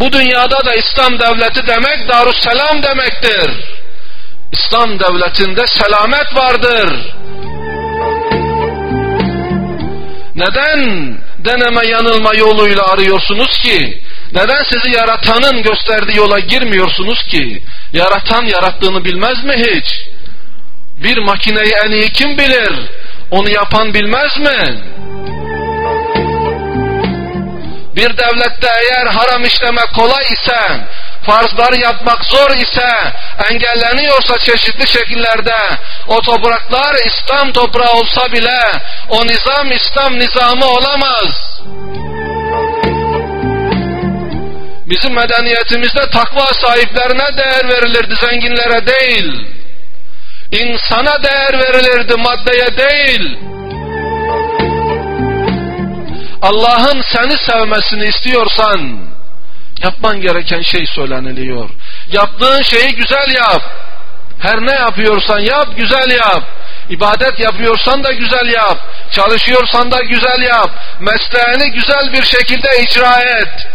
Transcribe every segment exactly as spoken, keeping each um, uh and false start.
Bu dünyada da İslam devleti demek Darüsselam demektir. İslam devletinde selamet vardır. Neden deneme yanılma yoluyla arıyorsunuz ki? Neden sizi yaratanın gösterdiği yola girmiyorsunuz ki? Yaratan yarattığını bilmez mi hiç? Bir makineyi en iyi kim bilir? Onu yapan bilmez mi? Bir devlette eğer haram işlemek kolay ise, farzları yapmak zor ise, engelleniyorsa çeşitli şekillerde, o topraklar İslam toprağı olsa bile, o nizam İslam nizamı olamaz. Bizim medeniyetimizde takva sahiplerine değer verilirdi, zenginlere değil. İnsana değer verilirdi, maddeye değil. Allah'ın seni sevmesini istiyorsan, yapman gereken şey söyleniliyor. Yaptığın şeyi güzel yap. Her ne yapıyorsan yap, güzel yap. İbadet yapıyorsan da güzel yap. Çalışıyorsan da güzel yap. Mesleğini güzel bir şekilde icra et.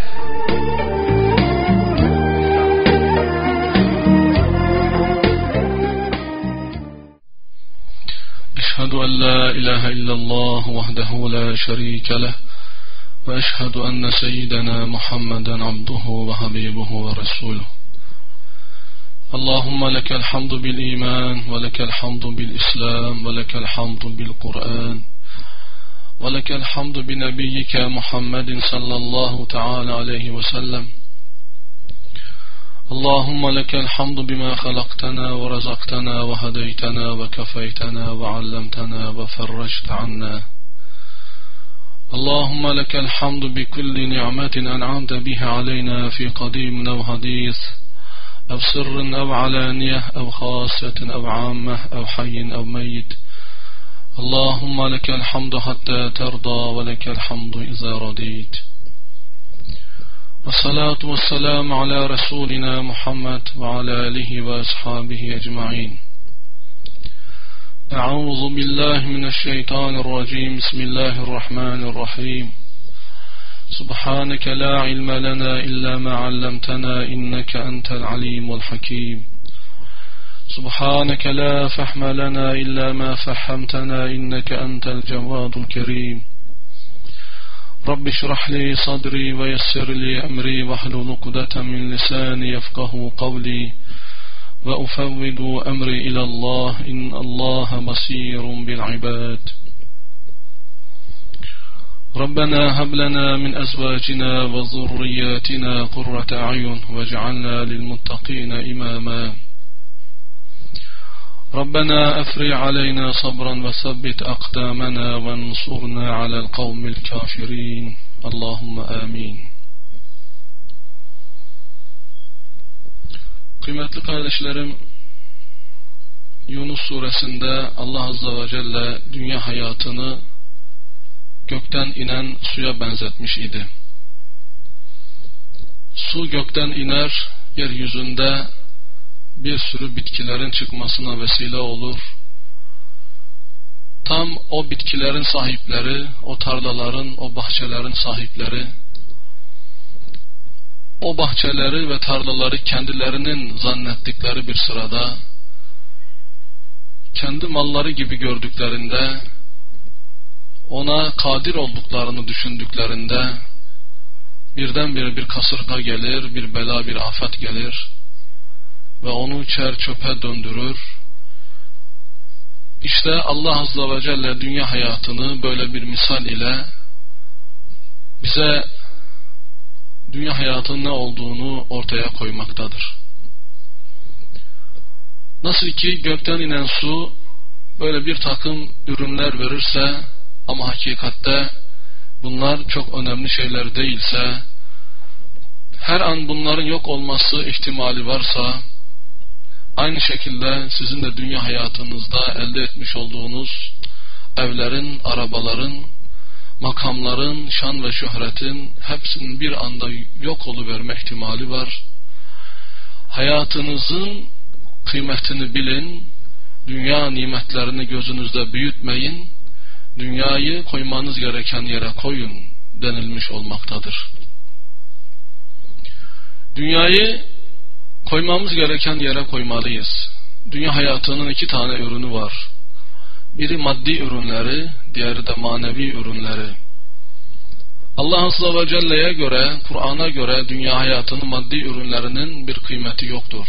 أشهد أن لا إله إلا الله وحده لا شريك له وأشهد أن سيدنا محمدا عبده وحبيبه ورسوله اللهم لك الحمد بالإيمان ولك الحمد بالإسلام ولك الحمد بالقرآن ولك الحمد بنبيك محمد صلى الله تعالى عليه وسلم اللهم لك الحمد بما خلقتنا ورزقتنا وهديتنا وكفيتنا وعلمتنا وفرجت عنا اللهم لك الحمد بكل نعمة أنعمت بها علينا في قديم أو حديث أو سر أو علانية أو خاصة أو عامة أو حي أو ميت اللهم لك الحمد حتى ترضى ولك الحمد إذا رضيت والصلاة والسلام على رسولنا محمد وعلى آله وأصحابه أجمعين أعوذ بالله من الشيطان الرجيم بسم الله الرحمن الرحيم سبحانك لا علم لنا إلا ما علمتنا إنك أنت العليم الحكيم سبحانك لا فهم لنا إلا ما فهمتنا إنك أنت الجواد الكريم رب اشرح لي صدري ويسر لي أمري واحلل عقدة من لساني يفقه قولي وأفوض أمري إلى الله إن الله بصير بالعباد ربنا هب لنا من أزواجنا وذرياتنا قرة أعين واجعلنا للمتقين إماما ربنا أفرغ علينا صبرا وثبت أقدامنا وانصرنا على القوم الكافرين اللهم آمين. Kıymetli kardeşlerim, Yunus suresinde Allah Azze ve Celle dünya hayatını gökten inen suya benzetmiş idi. Su gökten iner, yeryüzünde bir sürü bitkilerin çıkmasına vesile olur. Tam o bitkilerin sahipleri, o tarlaların, o bahçelerin sahipleri, o bahçeleri ve tarlaları kendilerinin zannettikleri bir sırada, kendi malları gibi gördüklerinde, ona kadir olduklarını düşündüklerinde, birdenbire bir kasırga gelir, bir bela, bir afet gelir ve onu çer çöpe döndürür. İşte Allah Azze ve Celle dünya hayatını böyle bir misal ile bize dünya hayatının ne olduğunu ortaya koymaktadır. Nasıl ki gökten inen su böyle bir takım ürünler verirse ama hakikatte bunlar çok önemli şeyler değilse, her an bunların yok olması ihtimali varsa, aynı şekilde sizin de dünya hayatınızda elde etmiş olduğunuz evlerin, arabaların, makamların, şan ve şöhretin hepsinin bir anda yok oluverme ihtimali var. Hayatınızın kıymetini bilin, dünya nimetlerini gözünüzde büyütmeyin, dünyayı koymanız gereken yere koyun denilmiş olmaktadır. Dünyayı koymamız gereken yere koymalıyız. Dünya hayatının iki tane ürünü var. Biri maddi ürünleri, diğeri de manevi ürünleri. Allah Azze ve Celle'ye göre, Kur'an'a göre dünya hayatının maddi ürünlerinin bir kıymeti yoktur.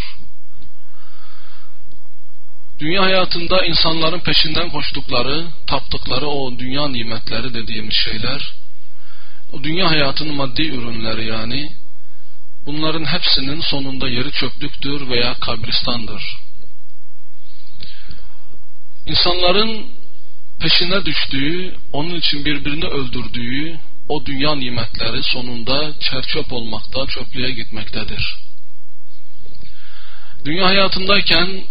Dünya hayatında insanların peşinden koştukları, taptıkları o dünya nimetleri dediğimiz şeyler, o dünya hayatının maddi ürünleri yani, bunların hepsinin sonunda yeri çöplüktür veya kabristandır. İnsanların peşine düştüğü, onun için birbirini öldürdüğü o dünya nimetleri sonunda çerçöp olmakta, çöplüğe gitmektedir. Dünya hayatındayken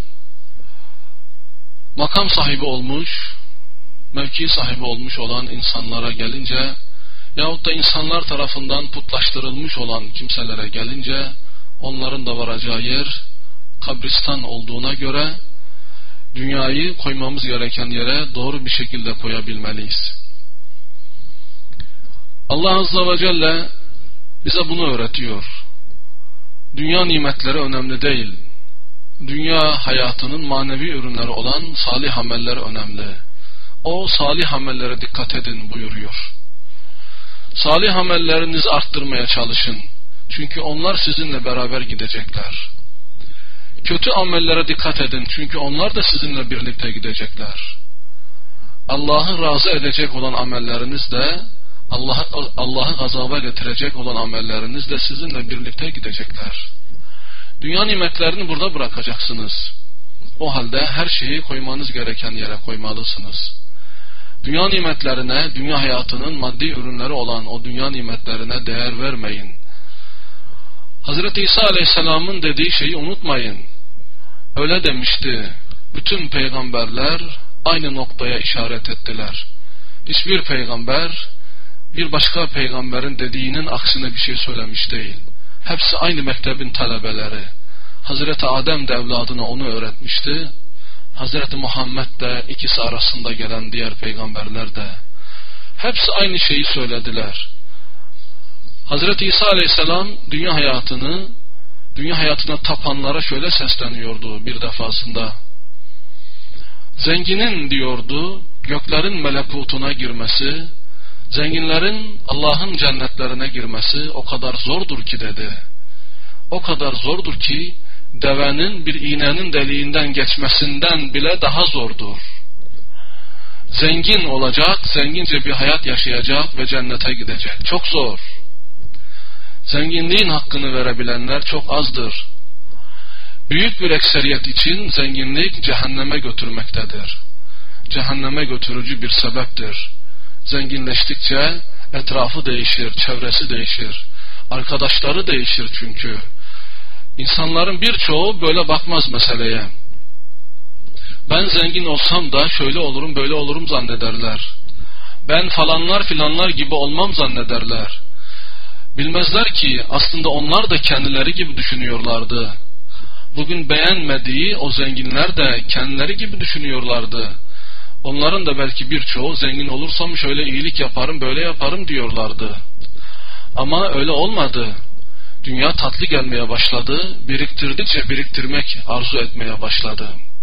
makam sahibi olmuş, mevki sahibi olmuş olan insanlara gelince yahut da insanlar tarafından putlaştırılmış olan kimselere gelince onların da varacağı yer kabristan olduğuna göre dünyayı koymamız gereken yere doğru bir şekilde koyabilmeliyiz. Allah Azze ve Celle bize bunu öğretiyor. Dünya nimetleri önemli değil. Dünya hayatının manevi ürünleri olan salih ameller önemli. O salih amellere dikkat edin buyuruyor. Salih amellerinizi arttırmaya çalışın. Çünkü onlar sizinle beraber gidecekler. Kötü amellere dikkat edin. Çünkü onlar da sizinle birlikte gidecekler. Allah'ı razı edecek olan amelleriniz de Allah'ı Allah'ı gazaba getirecek olan amelleriniz de sizinle birlikte gidecekler. Dünya nimetlerini burada bırakacaksınız. O halde her şeyi koymanız gereken yere koymalısınız. Dünya nimetlerine, dünya hayatının maddi ürünleri olan o dünya nimetlerine değer vermeyin. Hazreti İsa Aleyhisselam'ın dediği şeyi unutmayın. Öyle demişti. Bütün peygamberler aynı noktaya işaret ettiler. Hiçbir peygamber bir başka peygamberin dediğinin aksine bir şey söylemiş değil. Hepsi aynı mektebin talebeleri. Hazreti Adem de evladına onu öğretmişti. Hazreti Muhammed de ikisi arasında gelen diğer peygamberler de. Hepsi aynı şeyi söylediler. Hazreti İsa Aleyhisselam dünya hayatını, dünya hayatına tapanlara şöyle sesleniyordu bir defasında. Zenginin diyordu, göklerin melekutuna girmesi, zenginlerin Allah'ın cennetlerine girmesi o kadar zordur ki dedi. O kadar zordur ki devenin bir iğnenin deliğinden geçmesinden bile daha zordur. Zengin olacak, zengince bir hayat yaşayacak ve cennete gidecek. Çok zor. Zenginliğin hakkını verebilenler çok azdır. Büyük bir ekseriyet için zenginlik cehenneme götürmektedir. Cehenneme götürücü bir sebeptir. Zenginleştikçe etrafı değişir, çevresi değişir. Arkadaşları değişir çünkü. İnsanların birçoğu böyle bakmaz meseleye. Ben zengin olsam da şöyle olurum, böyle olurum zannederler. Ben falanlar filanlar gibi olmam zannederler. Bilmezler ki aslında onlar da kendileri gibi düşünüyorlardı. Bugün beğenmediği o zenginler de kendileri gibi düşünüyorlardı. Onların da belki birçoğu zengin olursam şöyle iyilik yaparım, böyle yaparım diyorlardı. Ama öyle olmadı. Dünya tatlı gelmeye başladı. Biriktirdikçe biriktirmek arzu etmeye başladı.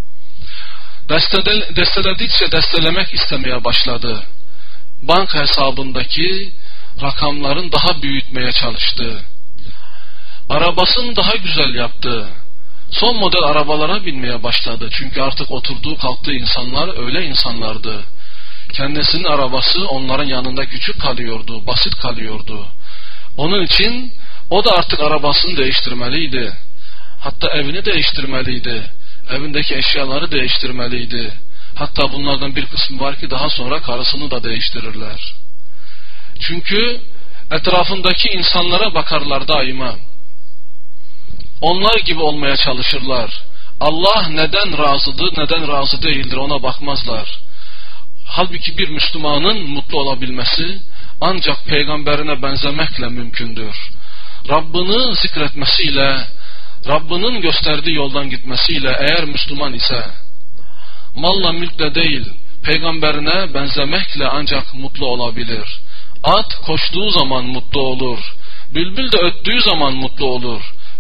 Destede, desteledikçe destelemek istemeye başladı. Banka hesabındaki rakamların daha büyütmeye çalıştı. Arabasını daha güzel yaptı. Son model arabalara binmeye başladı. Çünkü artık oturduğu kalktığı insanlar öyle insanlardı. Kendisinin arabası onların yanında küçük kalıyordu, basit kalıyordu. Onun için o da artık arabasını değiştirmeliydi. Hatta evini değiştirmeliydi. Evindeki eşyaları değiştirmeliydi. Hatta bunlardan bir kısmı var ki daha sonra karısını da değiştirirler. Çünkü etrafındaki insanlara bakarlar daima. Onlar gibi olmaya çalışırlar. Allah neden razıdır, neden razı değildir ona bakmazlar. Halbuki bir Müslümanın mutlu olabilmesi ancak peygamberine benzemekle mümkündür. Rabbini zikretmesiyle, Rabbinin gösterdiği yoldan gitmesiyle eğer Müslüman ise, malla mülkle değil, peygamberine benzemekle ancak mutlu olabilir. At koştuğu zaman mutlu olur. Bülbül de öttüğü zaman mutlu olur.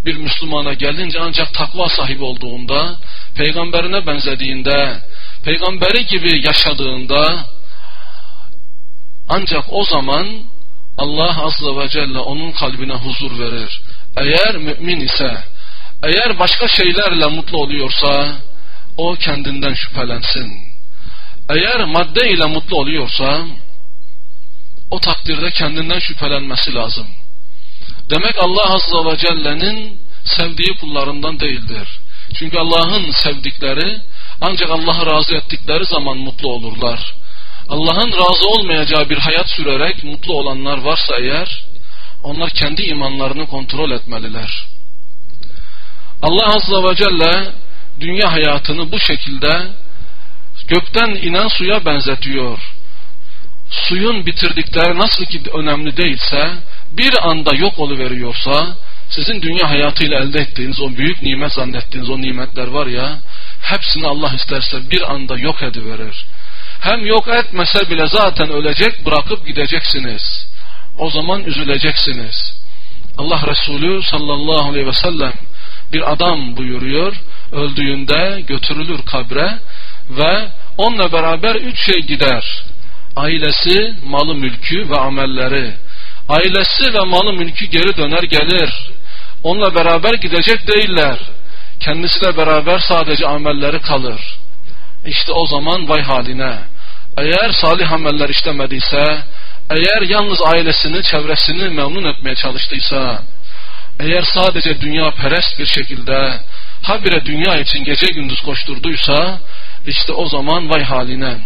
bir Müslümana gelince ancak takva sahibi olduğunda, peygamberine benzediğinde, peygamberi gibi yaşadığında, ancak o zaman Allah Azze ve Celle onun kalbine huzur verir. Eğer mümin ise, eğer başka şeylerle mutlu oluyorsa, o kendinden şüphelensin. Eğer madde ile mutlu oluyorsa, o takdirde kendinden şüphelenmesi lazım. Demek Allah Azze ve Celle'nin sevdiği kullarından değildir. Çünkü Allah'ın sevdikleri ancak Allah'ı razı ettikleri zaman mutlu olurlar. Allah'ın razı olmayacağı bir hayat sürerek mutlu olanlar varsa eğer, onlar kendi imanlarını kontrol etmeliler. Allah Azze ve Celle dünya hayatını bu şekilde gökten inen suya benzetiyor. Suyun bitirdikleri nasıl ki önemli değilse, bir anda yok oluveriyorsa, sizin dünya hayatıyla elde ettiğiniz o büyük nimet zannettiğiniz o nimetler var ya, hepsini Allah isterse bir anda yok ediverir. Hem yok etmese bile zaten ölecek, bırakıp gideceksiniz. O zaman üzüleceksiniz. Allah Resulü sallallahu aleyhi ve sellem bir adam buyuruyor, öldüğünde götürülür kabre ve onunla beraber üç şey gider. Ailesi, malı mülkü ve amelleri. Ailesi ve malı mülkü geri döner gelir. Onunla beraber gidecek değiller. Kendisiyle beraber sadece amelleri kalır. İşte o zaman vay haline. Eğer salih ameller işlemediyse, eğer yalnız ailesini, çevresini memnun etmeye çalıştıysa, eğer sadece dünya perest bir şekilde habire dünya için gece gündüz koşturduysa, işte o zaman vay haline.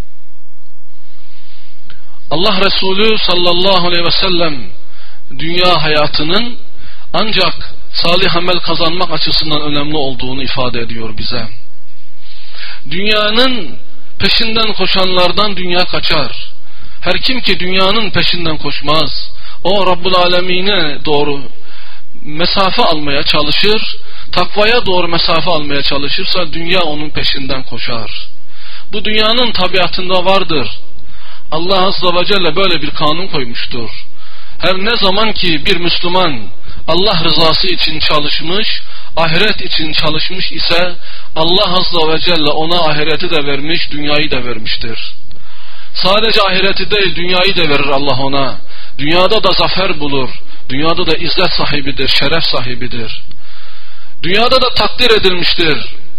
Allah Resulü sallallahu aleyhi ve sellem dünya hayatının ancak salih amel kazanmak açısından önemli olduğunu ifade ediyor bize. Dünyanın peşinden koşanlardan dünya kaçar. Her kim ki dünyanın peşinden koşmaz, o Rabbul Alemin'e doğru mesafe almaya çalışır, takvaya doğru mesafe almaya çalışırsa dünya onun peşinden koşar. Bu dünyanın tabiatında vardır. Allah Azze ve Celle böyle bir kanun koymuştur. Her ne zaman ki bir Müslüman Allah rızası için çalışmış, ahiret için çalışmış ise Allah Azze ve Celle ona ahireti de vermiş, dünyayı da vermiştir. Sadece ahireti değil, dünyayı da verir Allah ona. Dünyada da zafer bulur. Dünyada da izzet sahibidir, şeref sahibidir. Dünyada da takdir edilmiştir.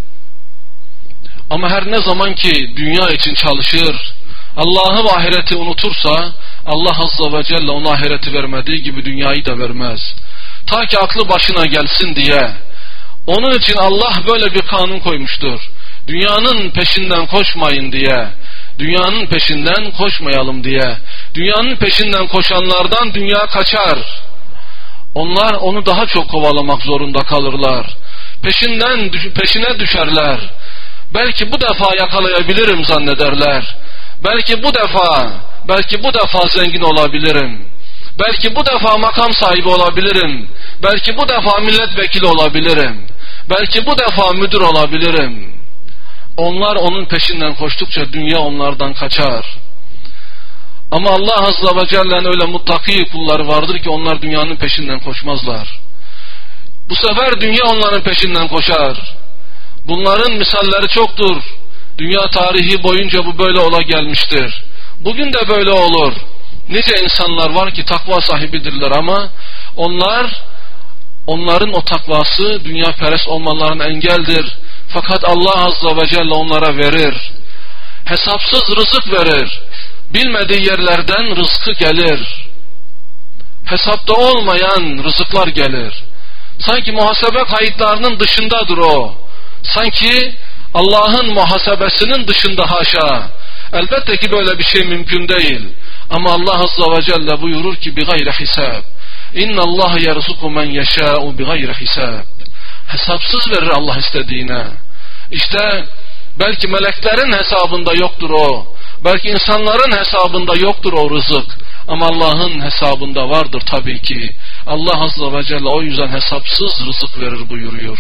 Ama her ne zaman ki dünya için çalışır, Allah'ı ve ahireti unutursa, Allah Azze ve Celle ona ahireti vermediği gibi dünyayı da vermez. Ta ki aklı başına gelsin diye. Onun için Allah böyle bir kanun koymuştur. Dünyanın peşinden koşmayın diye. Dünyanın peşinden koşmayalım diye. Dünyanın peşinden koşanlardan dünya kaçar. Onlar onu daha çok kovalamak zorunda kalırlar. Peşinden peşine düşerler. Belki bu defa yakalayabilirim zannederler. Belki bu defa, belki bu defa zengin olabilirim. Belki bu defa makam sahibi olabilirim. Belki bu defa milletvekili olabilirim. Belki bu defa müdür olabilirim. Onlar onun peşinden koştukça dünya onlardan kaçar. Ama Allah Azze ve Celle'nin öyle muttaki kulları vardır ki onlar dünyanın peşinden koşmazlar. Bu sefer dünya onların peşinden koşar. Bunların misalleri çoktur. Dünya tarihi boyunca bu böyle ola gelmiştir. Bugün de böyle olur. Nice insanlar var ki takva sahibidirler ama onlar, onların o takvası dünya perest olmalarına engeldir. Fakat Allah Azze ve Celle onlara verir. Hesapsız rızık verir. Bilmediği yerlerden rızkı gelir. Hesapta olmayan rızıklar gelir. Sanki muhasebe kayıtlarının dışındadır o. Sanki Allah'ın muhasebesinin dışında haşa. Elbette ki böyle bir şey mümkün değil. Ama Allah Azze ve Celle buyurur ki bi gayri hisab. İnna Allah yerzuku men yeşâ'u bi gayri hisab. Hesapsız verir Allah istediğine. İşte belki meleklerin hesabında yoktur o. Belki insanların hesabında yoktur o rızık. Ama Allah'ın hesabında vardır tabii ki. Allah Azze ve Celle o yüzden hesapsız rızık verir buyuruyor.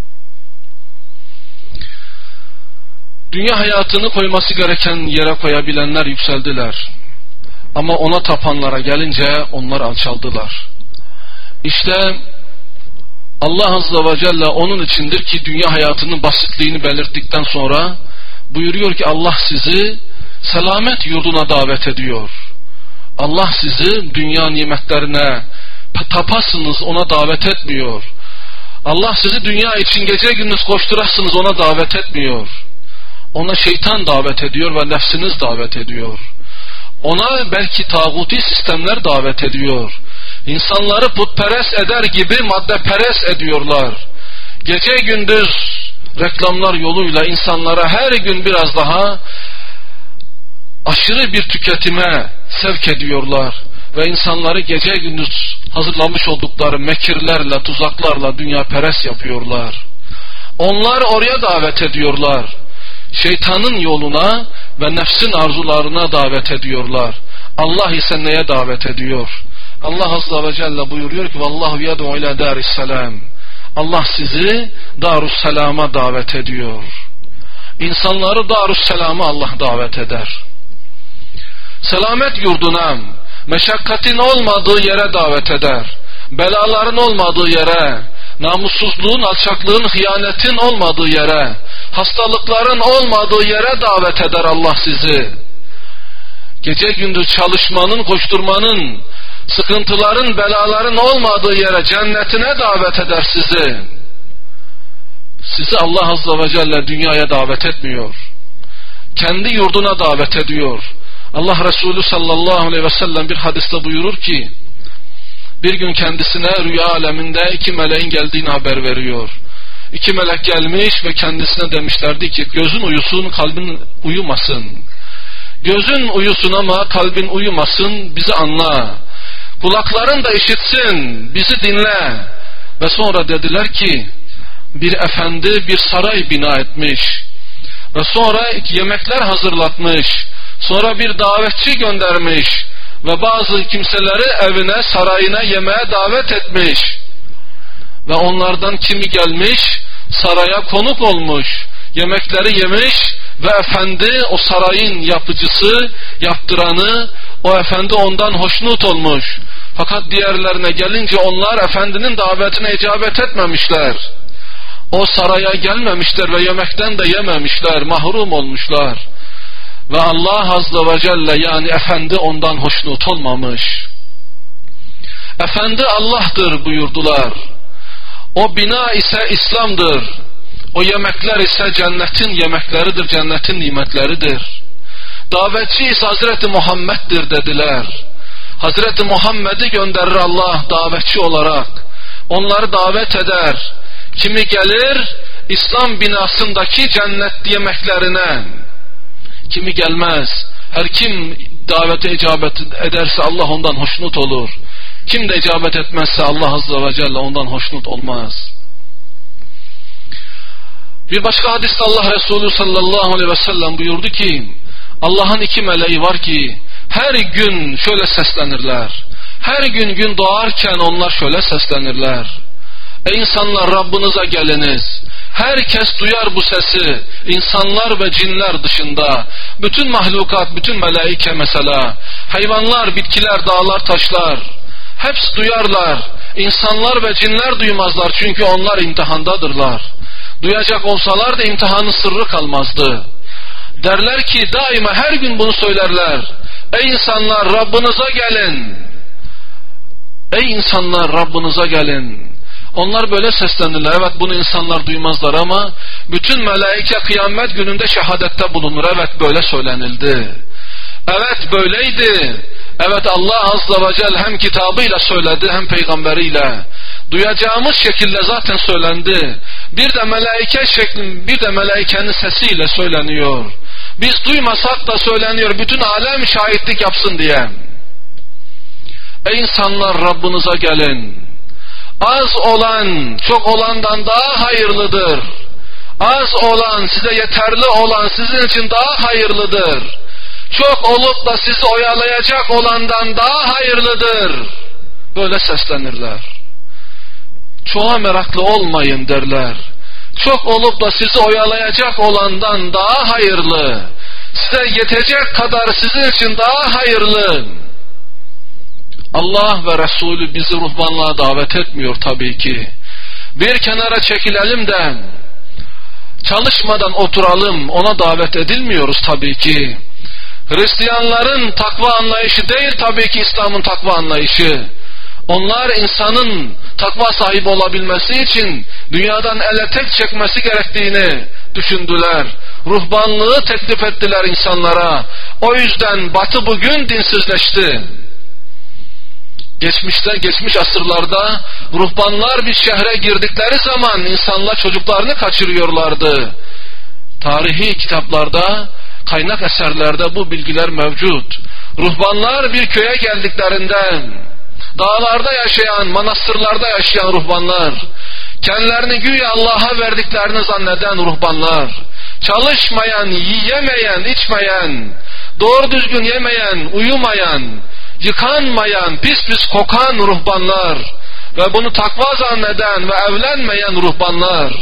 Dünya hayatını koyması gereken yere koyabilenler yükseldiler. Ama ona tapanlara gelince onlar alçaldılar. İşte Allah Azze ve Celle onun içindir ki dünya hayatının basitliğini belirttikten sonra buyuruyor ki Allah sizi selamet yurduna davet ediyor. Allah sizi dünya nimetlerine tapasınız ona davet etmiyor. Allah sizi dünya için gece gündüz koşturasınız ona davet etmiyor. Ona şeytan davet ediyor ve nefsiniz davet ediyor. Ona belki tağuti sistemler davet ediyor. İnsanları putperest eder gibi maddeperest ediyorlar. Gece gündüz reklamlar yoluyla insanlara her gün biraz daha aşırı bir tüketime sevk ediyorlar. Ve insanları gece gündüz hazırlamış oldukları mekirlerle, tuzaklarla dünyaperest yapıyorlar. Onlar oraya davet ediyorlar. Şeytanın yoluna ve nefsin arzularına davet ediyorlar. Allah ise neye davet ediyor? Allah Azze ve Celle buyuruyor ki Vallahu yed'u ila darisselam. Allah sizi Darusselam'a davet ediyor. İnsanları Darusselam'a Allah davet eder. Selamet yurduna, meşakkatin olmadığı yere davet eder. Belaların olmadığı yere, namussuzluğun, alçaklığın, hıyanetin olmadığı yere, hastalıkların olmadığı yere davet eder Allah sizi. Gece gündüz çalışmanın, koşturmanın, sıkıntıların, belaların olmadığı yere, cennetine davet eder sizi. Sizi Allah Azze ve Celle dünyaya davet etmiyor. Kendi yurduna davet ediyor. Allah Resulü sallallahu aleyhi ve sellem bir hadiste buyurur ki bir gün kendisine rüya aleminde iki meleğin geldiğini haber veriyor. İki melek gelmiş ve kendisine demişlerdi ki gözün uyusun, kalbin uyumasın. Gözün uyusun ama kalbin uyumasın, bizi anla. Kulakların da işitsin, bizi dinle. Ve sonra dediler ki bir efendi bir saray bina etmiş ve sonra yemekler hazırlatmış, sonra bir davetçi göndermiş ve bazı kimseleri evine, sarayına yemeğe davet etmiş ve onlardan kimi gelmiş saraya konuk olmuş, yemekleri yemiş ve efendi o sarayın yapıcısı, yaptıranı, o efendi ondan hoşnut olmuş. Fakat diğerlerine gelince onlar efendinin davetine icabet etmemişler. O saraya gelmemişler ve yemekten de yememişler, mahrum olmuşlar. Ve Allah Azze ve Celle yani efendi ondan hoşnut olmamış. Efendi Allah'tır buyurdular. O bina ise İslam'dır. O yemekler ise cennetin yemekleridir, cennetin nimetleridir. Davetçi ise Hazreti Muhammed'dir dediler. Hazreti Muhammed'i gönderir Allah davetçi olarak. Onları davet eder. Kimi gelir İslam binasındaki cennet yemeklerine, kimi gelmez. Her kim davete icabet ederse Allah ondan hoşnut olur. Kim de icabet etmezse Allah Azze ve Celle ondan hoşnut olmaz. Bir başka hadiste Allah Resulü sallallahu aleyhi ve sellem buyurdu ki Allah'ın iki meleği var ki her gün şöyle seslenirler. Her gün gün doğarken onlar şöyle seslenirler. Ey insanlar, Rabbinize geliniz. Herkes duyar bu sesi. İnsanlar ve cinler dışında. Bütün mahlukat, bütün melaike mesela. Hayvanlar, bitkiler, dağlar, taşlar. Hepsi duyarlar. İnsanlar ve cinler duymazlar çünkü onlar imtihandadırlar. Duyacak olsalar da imtihanın sırrı kalmazdı. Derler ki daima her gün bunu söylerler. Ey insanlar, Rabbinize gelin. Ey insanlar, Rabbinize gelin. Onlar böyle seslenirler. Evet, bunu insanlar duymazlar ama bütün melaike kıyamet gününde şehadette bulunur. Evet, böyle söylenildi. Evet, böyleydi. Evet, Allah Azze ve Celle hem kitabıyla söyledi hem peygamberiyle. Duyacağımız şekilde zaten söylendi. Bir de melaike şeklin, bir de melaikenin sesiyle söyleniyor. Biz duymasak da söyleniyor. Bütün alem şahitlik yapsın diye. Ey insanlar, Rabbinize gelin. Az olan çok olandan daha hayırlıdır. Az olan, size yeterli olan sizin için daha hayırlıdır. Çok olup da sizi oyalayacak olandan daha hayırlıdır. Böyle seslenirler. Çoğa meraklı olmayın derler. Çok olup da sizi oyalayacak olandan daha hayırlı. Size yetecek kadar sizin için daha hayırlı. Allah ve Resulü bizi ruhbanlığa davet etmiyor tabii ki. bir kenara çekilelim de çalışmadan oturalım, ona davet edilmiyoruz tabii ki. Hristiyanların takva anlayışı değil tabii ki İslam'ın takva anlayışı. Onlar insanın takva sahibi olabilmesi için dünyadan ele tek çekmesi gerektiğini düşündüler. Ruhbanlığı teklif ettiler insanlara. O yüzden Batı bugün dinsizleşti. Geçmişte, geçmiş asırlarda ruhbanlar bir şehre girdikleri zaman insanlar çocuklarını kaçırıyorlardı. Tarihi kitaplarda, kaynak eserlerde bu bilgiler mevcut. Ruhbanlar bir köye geldiklerinde, dağlarda yaşayan, manastırlarda yaşayan ruhbanlar, kendilerini güya Allah'a verdiklerini zanneden ruhbanlar, çalışmayan, yiyemeyen, içmeyen, doğru düzgün yemeyen, uyumayan, yıkanmayan, pis pis kokan ruhbanlar ve bunu takva zanneden ve evlenmeyen ruhbanlar,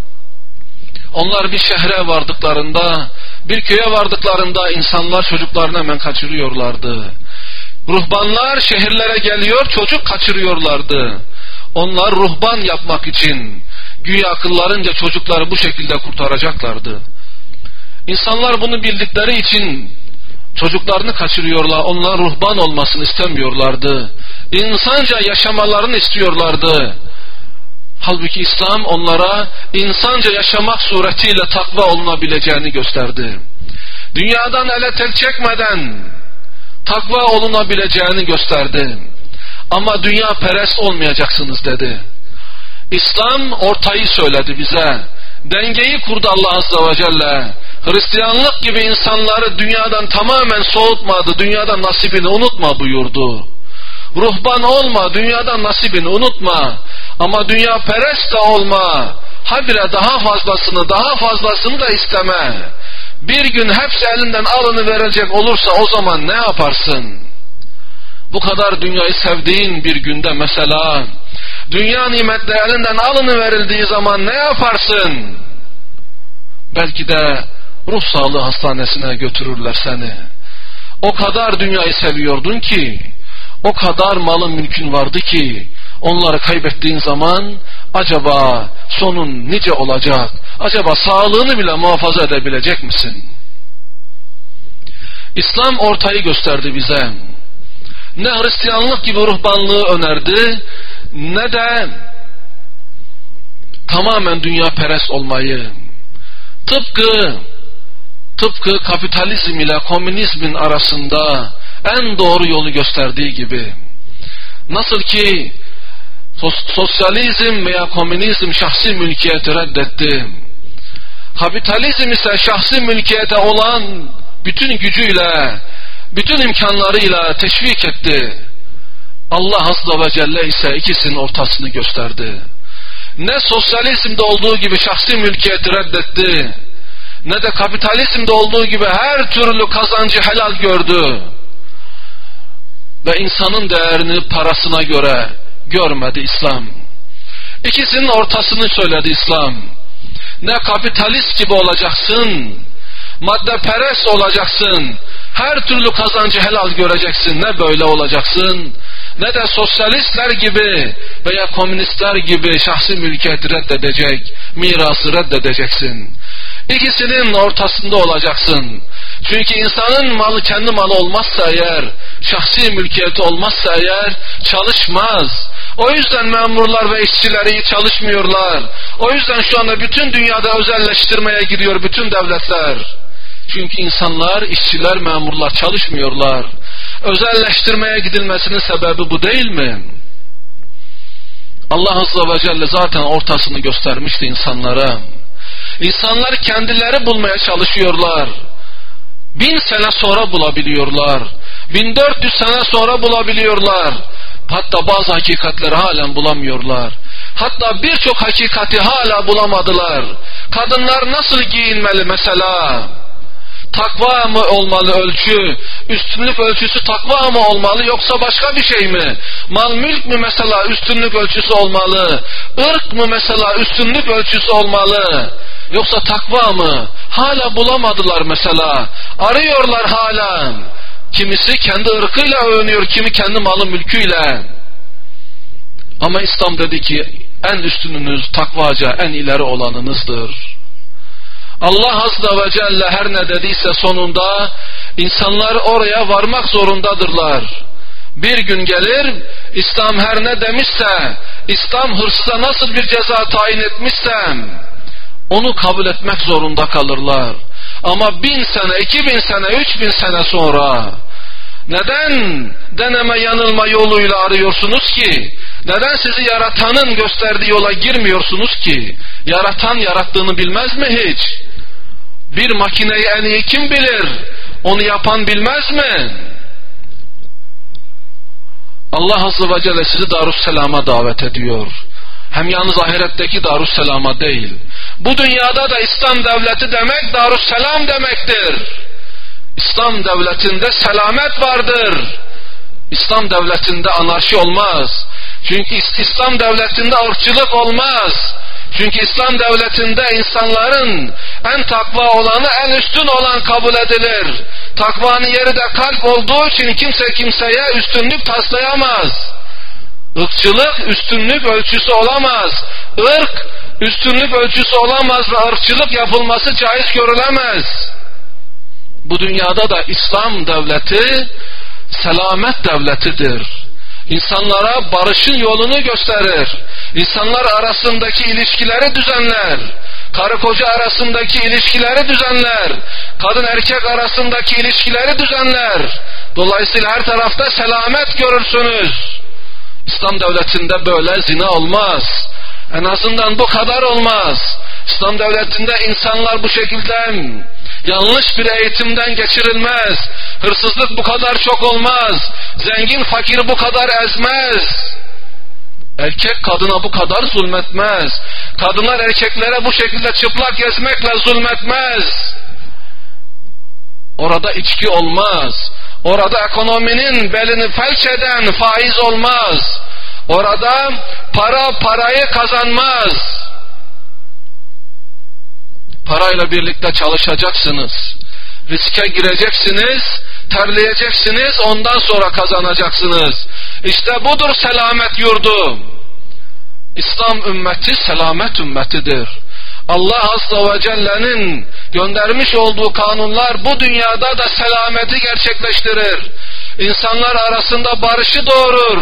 onlar bir şehre vardıklarında, bir köye vardıklarında insanlar çocuklarını hemen kaçırıyorlardı. Ruhbanlar şehirlere geliyor, çocuk kaçırıyorlardı. Onlar ruhban yapmak için güya akıllarınca çocukları bu şekilde kurtaracaklardı. İnsanlar bunu bildikleri için çocuklarını kaçırıyorlar. Onlar ruhban olmasını istemiyorlardı. İnsanca yaşamalarını istiyorlardı. Halbuki İslam onlara insanca yaşamak suretiyle takva olunabileceğini gösterdi. Dünyadan ele tek çekmeden takva olunabileceğini gösterdi. Ama dünya perest olmayacaksınız dedi. İslam ortayı söyledi bize. Dengeyi kurdu Allah Azze ve Celle. Hristiyanlık gibi insanları dünyadan tamamen soğutmadı. Dünyadan nasibini unutma buyurdu. Ruhban olma, dünyadan nasibini unutma. Ama dünya perest de olma. Habire daha fazlasını, daha fazlasını da isteme. Bir gün hepsi elinden alını verilecek olursa o zaman ne yaparsın? Bu kadar dünyayı sevdiğin bir günde mesela, dünya nimetleri elinden alını verildiği zaman ne yaparsın? Belki de ruh sağlığı hastanesine götürürler seni. O kadar dünyayı seviyordun ki, o kadar malın mülkün vardı ki, onları kaybettiğin zaman acaba sonun nice olacak? Acaba sağlığını bile muhafaza edebilecek misin? İslam ortayı gösterdi bize. Ne Hristiyanlık gibi ruhbanlığı önerdi, ne de tamamen dünya perest olmayı. Tıpkı tıpkı kapitalizm ile komünizmin arasında en doğru yolu gösterdiği gibi. Nasıl ki sosyalizm veya komünizm şahsi mülkiyeti reddetti. Kapitalizm ise şahsi mülkiyete olan bütün gücüyle, bütün imkanlarıyla teşvik etti. Allah Azze ve Celle ise ikisinin ortasını gösterdi. Ne sosyalizmde olduğu gibi şahsi mülkiyeti reddetti, ne de kapitalizmde olduğu gibi her türlü kazancı helal gördü. Ve insanın değerini parasına göre görmedi İslam. İkisinin ortasını söyledi İslam. Ne kapitalist gibi olacaksın, maddeperest olacaksın, her türlü kazancı helal göreceksin, ne böyle olacaksın, ne de sosyalistler gibi veya komünistler gibi şahsi mülkiyeti reddedecek, mirası reddedeceksin. İkisinin ortasında olacaksın. Çünkü insanın malı kendi malı olmazsa eğer, şahsi mülkiyeti olmazsa eğer çalışmaz. O yüzden memurlar ve işçiler iyi çalışmıyorlar. O yüzden şu anda bütün dünyada özelleştirmeye gidiyor bütün devletler. Çünkü insanlar, işçiler, memurlar çalışmıyorlar. Özelleştirmeye gidilmesinin sebebi bu değil mi? Allah Azze ve Celle zaten ortasını göstermişti insanlara. İnsanlar kendileri bulmaya çalışıyorlar. Bin sene sonra bulabiliyorlar. Bin dört yüz sene sonra bulabiliyorlar. Hatta bazı hakikatleri halen bulamıyorlar. Hatta birçok hakikati hala bulamadılar. Kadınlar nasıl giyinmeli mesela? Takva mı olmalı ölçü? Üstünlük ölçüsü takva mı olmalı yoksa başka bir şey mi? Mal mülk mü mesela üstünlük ölçüsü olmalı? Irk mı mesela üstünlük ölçüsü olmalı? Yoksa takva mı? Hala bulamadılar mesela. Arıyorlar hala. Kimisi kendi ırkıyla övünüyor, kimi kendi malı mülküyle. Ama İslam dedi ki en üstününüz, takvaca en ileri olanınızdır. Allah Azze ve Celle her ne dediyse sonunda insanlar oraya varmak zorundadırlar. Bir gün gelir, İslam her ne demişse, İslam hırsıza nasıl bir ceza tayin etmişsem, onu kabul etmek zorunda kalırlar. Ama bin sene, iki bin sene, üç bin sene sonra neden deneme yanılma yoluyla arıyorsunuz ki? Neden sizi yaratanın gösterdiği yola girmiyorsunuz ki? Yaratan yarattığını bilmez mi hiç? Bir makineyi en iyi kim bilir? Onu yapan bilmez mi? Allah Azze ve Celle sizi Darüsselam'a davet ediyor. Hem yalnız ahiretteki Darüsselam'a değil. Bu dünyada da İslam devleti demek Darüsselam demektir. İslam devletinde selamet vardır. İslam devletinde anarşi olmaz. Çünkü İslam devletinde ırkçılık olmaz. Çünkü İslam devletinde insanların en takva olanı en üstün olan kabul edilir. Takvanın yeri de kalp olduğu için kimse kimseye üstünlük taslayamaz. Irkçılık üstünlük ölçüsü olamaz. Irk üstünlük ölçüsü olamaz ve ırkçılık yapılması caiz görülemez. Bu dünyada da İslam devleti selamet devletidir. İnsanlara barışın yolunu gösterir. İnsanlar arasındaki ilişkileri düzenler. Karı koca arasındaki ilişkileri düzenler. Kadın erkek arasındaki ilişkileri düzenler. Dolayısıyla her tarafta selamet görürsünüz. İslam devletinde böyle zina olmaz. En azından bu kadar olmaz. İslam devletinde insanlar bu şekilde yanlış bir eğitimden geçirilmez. Hırsızlık bu kadar çok olmaz. Zengin fakiri bu kadar ezmez. Erkek kadına bu kadar zulmetmez. Kadınlar erkeklere bu şekilde çıplak gezmekle zulmetmez. Orada içki olmaz. Orada ekonominin belini felç eden faiz olmaz. Orada para parayı kazanmaz. Parayla birlikte çalışacaksınız. Riske gireceksiniz, terleyeceksiniz, ondan sonra kazanacaksınız. İşte budur selamet yurdu. İslam ümmeti selamet ümmetidir. Allah Azze ve Celle'nin göndermiş olduğu kanunlar bu dünyada da selameti gerçekleştirir. İnsanlar arasında barışı doğurur.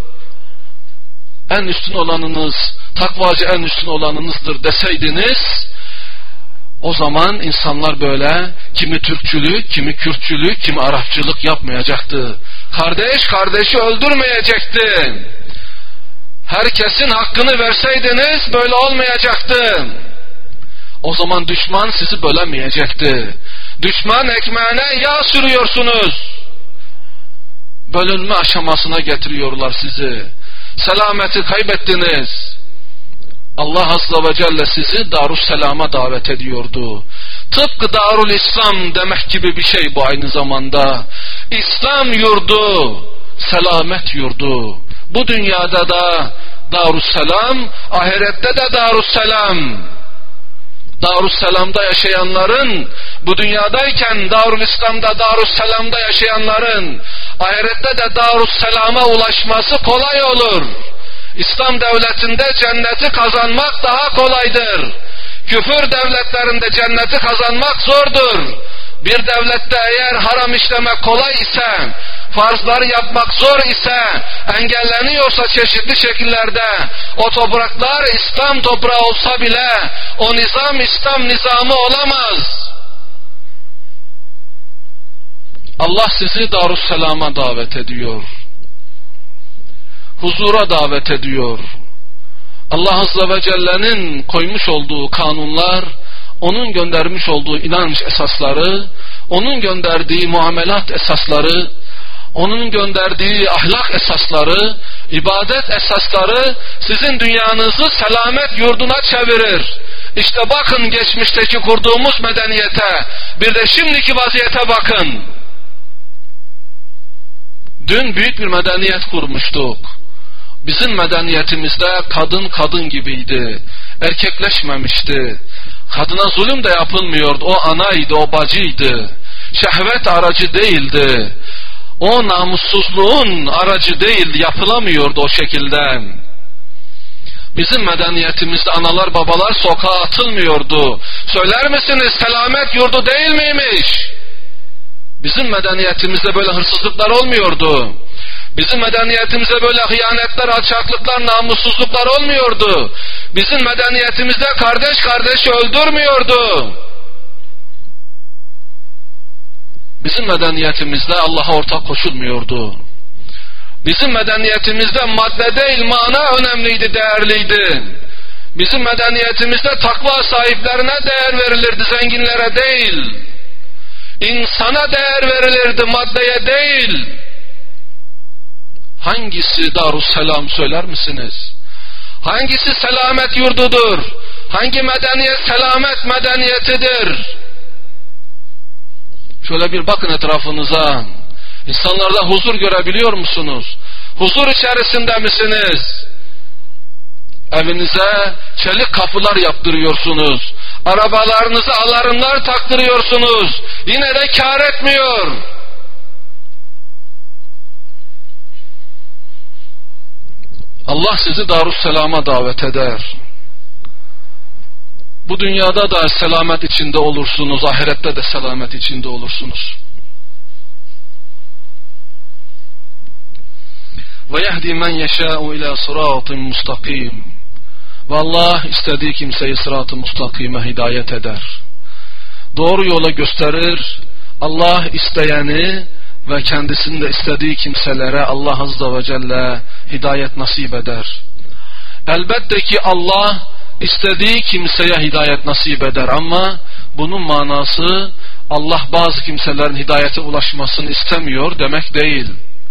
En üstün olanınız, takvacı en üstün olanınızdır deseydiniz, o zaman insanlar böyle kimi Türkçülük, kimi Kürtçülük, kimi Arapçılık yapmayacaktı. Kardeş kardeşi öldürmeyecekti. Herkesin hakkını verseydiniz böyle olmayacaktı. O zaman düşman sizi bölemeyecekti. Düşman ekmeğine yağ sürüyorsunuz. Bölünme aşamasına getiriyorlar sizi. Selameti kaybettiniz. Allah Azze ve Celle sizi Darüsselam'a davet ediyordu. Tıpkı Darul İslam demek gibi bir şey bu aynı zamanda. İslam yurdu, selamet yurdu. Bu dünyada da Darüsselam, ahirette de Darüsselam. Darüsselam'da yaşayanların, bu dünyadayken Darul İslam'da, Darüsselam'da yaşayanların ahirette de Darüsselam'a ulaşması kolay olur. İslam devletinde cenneti kazanmak daha kolaydır. Küfür devletlerinde cenneti kazanmak zordur. Bir devlette eğer haram işlemek kolay ise, farzları yapmak zor ise, engelleniyorsa çeşitli şekillerde, o topraklar İslam toprağı olsa bile o nizam İslam nizamı olamaz. Allah sizi Darüsselam'a davet ediyor. Huzura davet ediyor. Allah Azze ve Celle'nin koymuş olduğu kanunlar, onun göndermiş olduğu inanç esasları, onun gönderdiği muamelat esasları, onun gönderdiği ahlak esasları, ibadet esasları sizin dünyanızı selamet yurduna çevirir. İşte bakın geçmişteki kurduğumuz medeniyete, bir de şimdiki vaziyete bakın. Dün büyük bir medeniyet kurmuştuk. Bizim medeniyetimizde kadın kadın gibiydi. Erkekleşmemişti. Kadına zulüm de yapılmıyordu. O anaydı, o bacıydı. Şehvet aracı değildi. O namussuzluğun aracı değildi. Yapılamıyordu o şekilde. Bizim medeniyetimizde analar babalar sokağa atılmıyordu. Söyler misiniz selamet yurdu değil miymiş? Bizim medeniyetimizde böyle hırsızlıklar olmuyordu. Bizim medeniyetimizde böyle hıyanetler, alçaklıklar, namussuzluklar olmuyordu. Bizim medeniyetimizde kardeş kardeşi öldürmüyordu. Bizim medeniyetimizde Allah'a ortak koşulmuyordu. Bizim medeniyetimizde madde değil mana önemliydi, değerliydi. Bizim medeniyetimizde takva sahiplerine değer verilirdi, zenginlere değil. İnsana değer verilirdi, maddeye değil. Hangisi Darusselam söyler misiniz? Hangisi selamet yurdudur? Hangi medeniyet selamet medeniyetidir? Şöyle bir bakın etrafınıza. İnsanlarda huzur görebiliyor musunuz? Huzur içerisinde misiniz? Evinize çelik kapılar yaptırıyorsunuz. Arabalarınıza alarmlar taktırıyorsunuz. Yine de kâr etmiyor. Allah sizi Darusselam'a davet eder. Bu dünyada da selamet içinde olursunuz, ahirette de selamet içinde olursunuz. Ve yehdi men yeşâ'u ilâ sırâtın mustakim. Ve Allah istediği kimseyi sırat-ı mustakime hidayet eder. Doğru yola gösterir. Allah isteyeni ve kendisinin de istediği kimselere Allah Azze ve Celle hidayet nasip eder. Elbette ki Allah istediği kimseye hidayet nasip eder ama bunun manası Allah bazı kimselerin hidayete ulaşmasını istemiyor demek değil.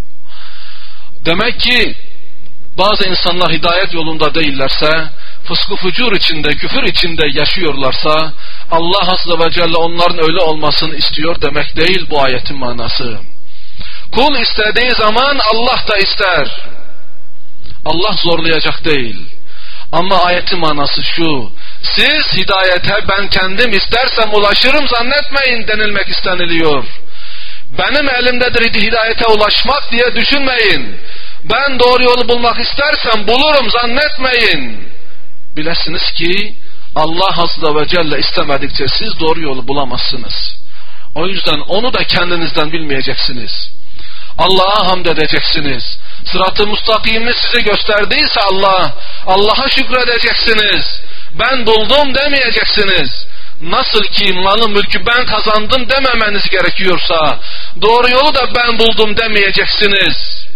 Demek ki bazı insanlar hidayet yolunda değillerse, fıskı fucur içinde, küfür içinde yaşıyorlarsa Allah Azze ve Celle onların öyle olmasını istiyor demek değil bu ayetin manası. Kul istediği zaman Allah da ister. Allah zorlayacak değil. Ama ayetin manası şu: siz hidayete ben kendim istersem ulaşırım zannetmeyin denilmek isteniliyor. Benim elimdedir hidayete ulaşmak diye düşünmeyin. Ben doğru yolu bulmak istersem bulurum zannetmeyin. Bilesiniz ki Allah Azze ve Celle istemedikçe siz doğru yolu bulamazsınız. O yüzden onu da kendinizden bilmeyeceksiniz. Allah'a hamd edeceksiniz. Sırat-ı mustakimi size gösterdiyse Allah, Allah'a şükredeceksiniz. Ben buldum demeyeceksiniz. Nasıl ki malı mülkü ben kazandım dememeniz gerekiyorsa, doğru yolu da ben buldum demeyeceksiniz.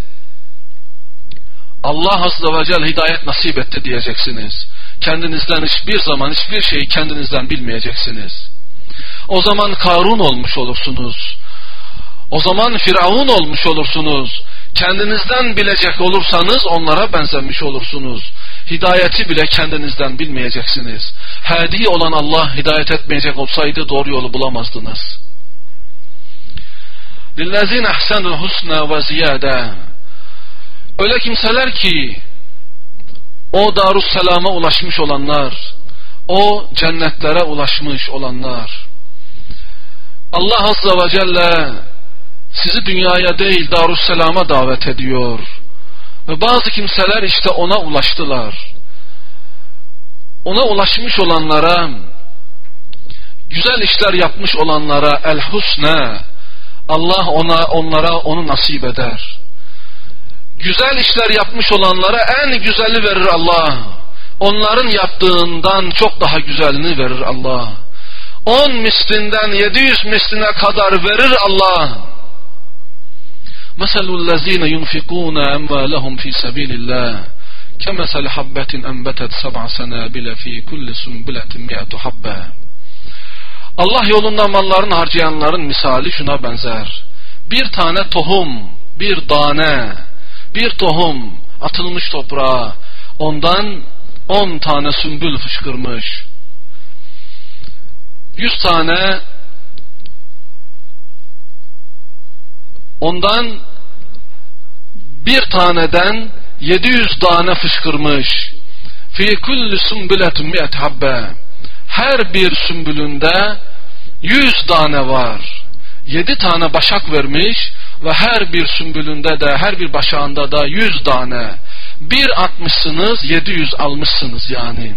Allah Azze ve Celle hidayet nasip etti diyeceksiniz. Kendinizden hiçbir zaman hiçbir şeyi kendinizden bilmeyeceksiniz. O zaman Karun olmuş olursunuz. O zaman Firavun olmuş olursunuz. Kendinizden bilecek olursanız onlara benzemiş olursunuz. Hidayeti bile kendinizden bilmeyeceksiniz. Hadi olan Allah hidayet etmeyecek olsaydı doğru yolu bulamazdınız. لِلَّذِينَ اَحْسَنُ الْحُسْنَى وَزِيَادَ. Öyle kimseler ki o Darusselam'a ulaşmış olanlar, o cennetlere ulaşmış olanlar. Allah Azze ve Celle sizi dünyaya değil Darusselam'a davet ediyor. Ve bazı kimseler işte ona ulaştılar. Ona ulaşmış olanlara, güzel işler yapmış olanlara el-husne, Allah ona onlara onu nasip eder. Güzel işler yapmış olanlara en güzeli verir Allah. Onların yaptığından çok daha güzelini verir Allah. On mislinden yedi yüz misline kadar verir Allah. مَثَلُ الَّذ۪ينَ يُنْفِقُونَ أَمْوَالَهُمْ فِي سَب۪يلِ اللّٰهِ كَمَثَلِ حَبَّةٍ أَنْبَتَتْ سَبْعَ سَنَابِلَ ف۪ي كُلِّ سُنْبُلَةٍ مِئَةُ حَبَّةٍ. Allah yolunda mallarını harcayanların misali şuna benzer. Bir tane tohum, bir tane, bir tohum atılmış toprağa, ondan on tane sümbül fışkırmış. Yüz tane, ondan bir taneden yedi yüz tane fışkırmış. Fi kulli sümbületun mi'et habbe. Her bir sümbülünde yüz tane var. Yedi tane başak vermiş ve her bir sümbülünde de her bir başağında da yüz tane. Bir atmışsınız, yedi yüz almışsınız yani.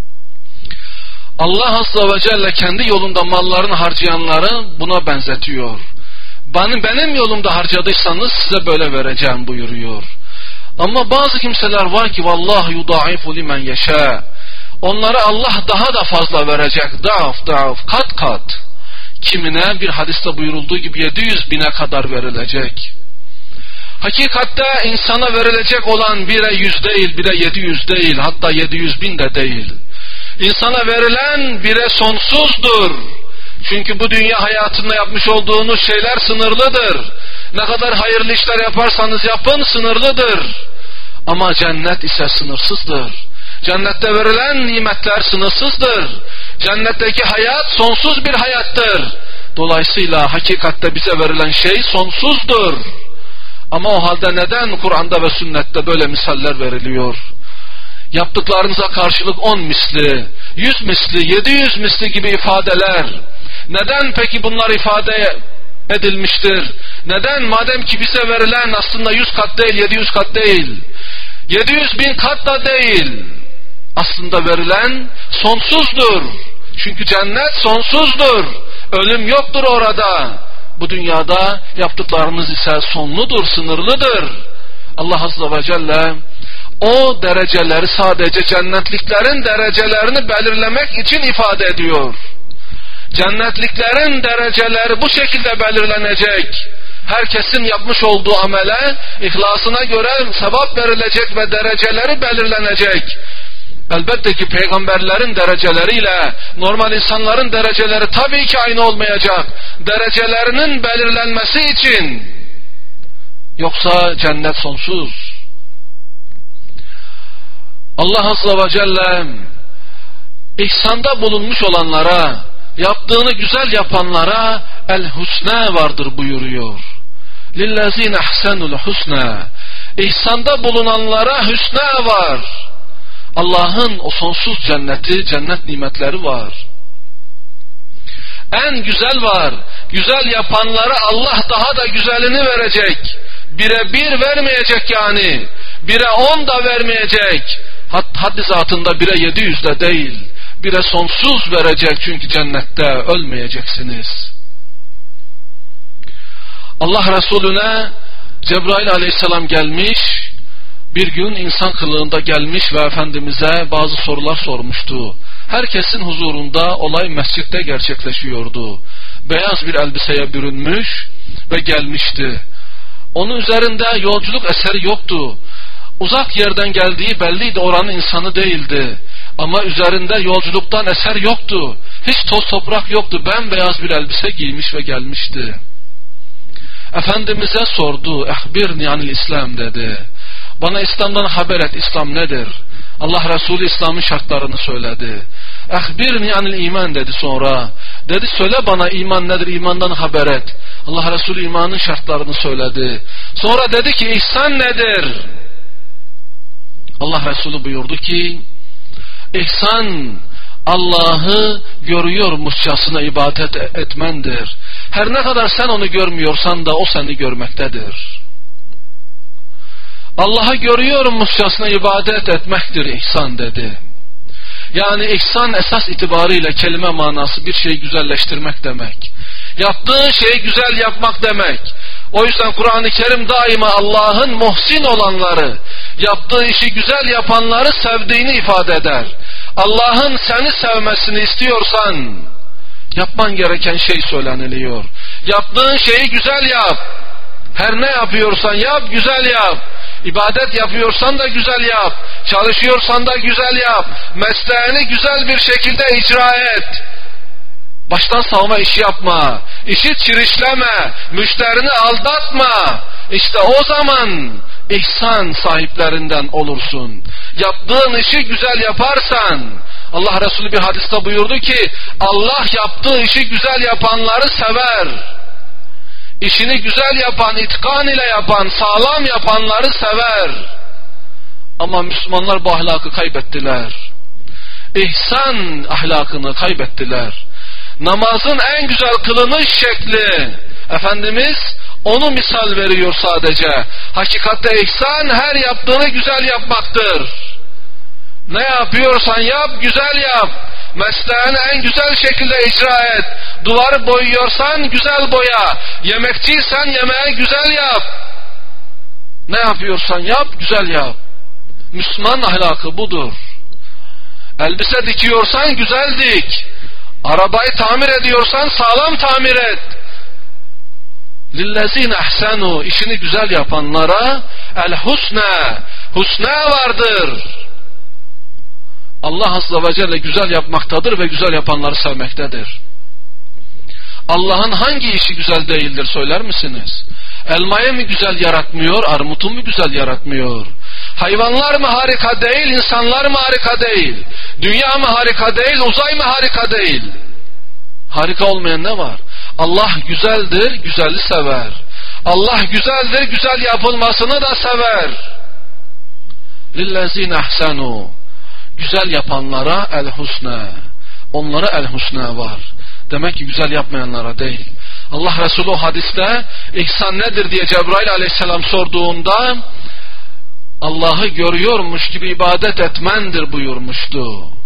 Allah Azze ve Celle kendi yolunda mallarını harcayanları buna benzetiyor. Benim, benim yolumda harcadıysanız size böyle vereceğim buyuruyor. Ama bazı kimseler var ki vallahi yudaifu limen yeşâ. Onlara Allah daha da fazla verecek. Da'af da'af, kat kat. Kimine bir hadiste buyurulduğu gibi yedi yüz bine kadar verilecek. Hakikatte insana verilecek olan bire yüz değil, bire yedi yüz değil, hatta yedi yüz bin de değil. İnsana verilen bire sonsuzdur. Çünkü bu dünya hayatında yapmış olduğunuz şeyler sınırlıdır. Ne kadar hayırlı işler yaparsanız yapın sınırlıdır. Ama cennet ise sınırsızdır. Cennette verilen nimetler sınırsızdır. Cennetteki hayat sonsuz bir hayattır. Dolayısıyla hakikatte bize verilen şey sonsuzdur. Ama o halde neden Kur'an'da ve sünnette böyle misaller veriliyor? Yaptıklarınıza karşılık on misli, yüz misli, yedi yüz misli gibi ifadeler. Neden peki bunlar ifade edilmiştir? Neden madem ki bize verilen aslında yüz kat değil, yedi yüz kat değil, yedi yüz bin kat da değil, aslında verilen sonsuzdur. Çünkü cennet sonsuzdur. Ölüm yoktur orada. Bu dünyada yaptıklarımız ise sonludur, sınırlıdır. Allah Azze ve Celle o dereceleri sadece cennetliklerin derecelerini belirlemek için ifade ediyor. Cennetliklerin dereceleri bu şekilde belirlenecek. Herkesin yapmış olduğu amele ihlasına göre sevap verilecek ve dereceleri belirlenecek. Elbette ki peygamberlerin dereceleriyle normal insanların dereceleri tabii ki aynı olmayacak. Derecelerinin belirlenmesi için. Yoksa cennet sonsuz. Allah Azze ve Celle ihsanda bulunmuş olanlara, yaptığını güzel yapanlara el-husna vardır buyuruyor. Lillezine ahsenul husna. İhsanda bulunanlara hüsna var. Allah'ın o sonsuz cenneti, cennet nimetleri var. En güzel var. Güzel yapanlara Allah daha da güzelini verecek. Bire bir vermeyecek yani. Bire on da vermeyecek. Haddi zatında bire yedi yüz de değil. Bire sonsuz verecek çünkü cennette ölmeyeceksiniz. Allah Resulüne Cebrail aleyhisselam gelmiş, bir gün insan kılığında gelmiş ve Efendimiz'e bazı sorular sormuştu. Herkesin huzurunda olay mescitte gerçekleşiyordu. Beyaz bir elbiseye bürünmüş ve gelmişti. Onun üzerinde yolculuk eseri yoktu. Uzak yerden geldiği belliydi, oranın insanı değildi. Ama üzerinde yolculuktan eser yoktu. Hiç toz toprak yoktu. Bembeyaz bir elbise giymiş ve gelmişti. Efendimiz'e sordu. "Ehbirni anil İslam" dedi. Bana İslam'dan haber et, İslam nedir? Allah Resulü İslam'ın şartlarını söyledi. "Ehbirni anil iman" dedi sonra. Dedi söyle bana iman nedir, imandan haber et. Allah Resulü imanın şartlarını söyledi. Sonra dedi ki ihsan nedir? Allah Resulü buyurdu ki ihsan Allah'ı görüyormuşçasına ibadet etmendir. Her ne kadar sen onu görmüyorsan da o seni görmektedir. Allah'ı görüyormuşçasına ibadet etmektir ihsan dedi. Yani ihsan esas itibariyle kelime manası bir şeyi güzelleştirmek demek. Yaptığın şeyi güzel yapmak demek. O yüzden Kur'an-ı Kerim daima Allah'ın muhsin olanları, yaptığı işi güzel yapanları sevdiğini ifade eder. Allah'ın seni sevmesini istiyorsan yapman gereken şey söyleniliyor. Yaptığın şeyi güzel yap. Her ne yapıyorsan yap, güzel yap. İbadet yapıyorsan da güzel yap. Çalışıyorsan da güzel yap. Mesleğini güzel bir şekilde icra et. Baştan savma iş yapma. İşi çirişleme. Müşterini aldatma. İşte o zaman ihsan sahiplerinden olursun. Yaptığın işi güzel yaparsan, Allah Resulü bir hadiste buyurdu ki Allah yaptığı işi güzel yapanları sever. İşini güzel yapan, itkan ile yapan, sağlam yapanları sever. Ama Müslümanlar bu ahlakı kaybettiler. İhsan ahlakını kaybettiler. Namazın en güzel kılınış şekli, Efendimiz Onu misal veriyor sadece. Hakikatte ihsan her yaptığını güzel yapmaktır. Ne yapıyorsan yap, güzel yap. Mesleğini en güzel şekilde icra et. Duvarı boyuyorsan güzel boya. Yemekçiysen yemeği güzel yap. Ne yapıyorsan yap, güzel yap. Müslüman ahlakı budur. Elbise dikiyorsan güzel dik. Arabayı tamir ediyorsan sağlam tamir et. Lillezine ahsenu, işini güzel yapanlara el husna, husna vardır. Allah Azze ve Celle güzel yapmaktadır ve güzel yapanları sevmektedir. Allah'ın hangi işi güzel değildir söyler misiniz? Elmayı mı güzel yaratmıyor, armutu mu güzel yaratmıyor? Hayvanlar mı harika değil, insanlar mı harika değil? Dünya mı harika değil, uzay mı harika değil? Harika olmayan ne var? Allah güzeldir, güzeli sever. Allah güzeldir, güzel yapılmasını da sever. Lillezine ahsenu, güzel yapanlara el husna, onlara el husna var. Demek ki güzel yapmayanlara değil. Allah Resulü o hadiste ihsan nedir diye Cebrail aleyhisselam sorduğunda Allah'ı görüyormuş gibi ibadet etmendir buyurmuştu.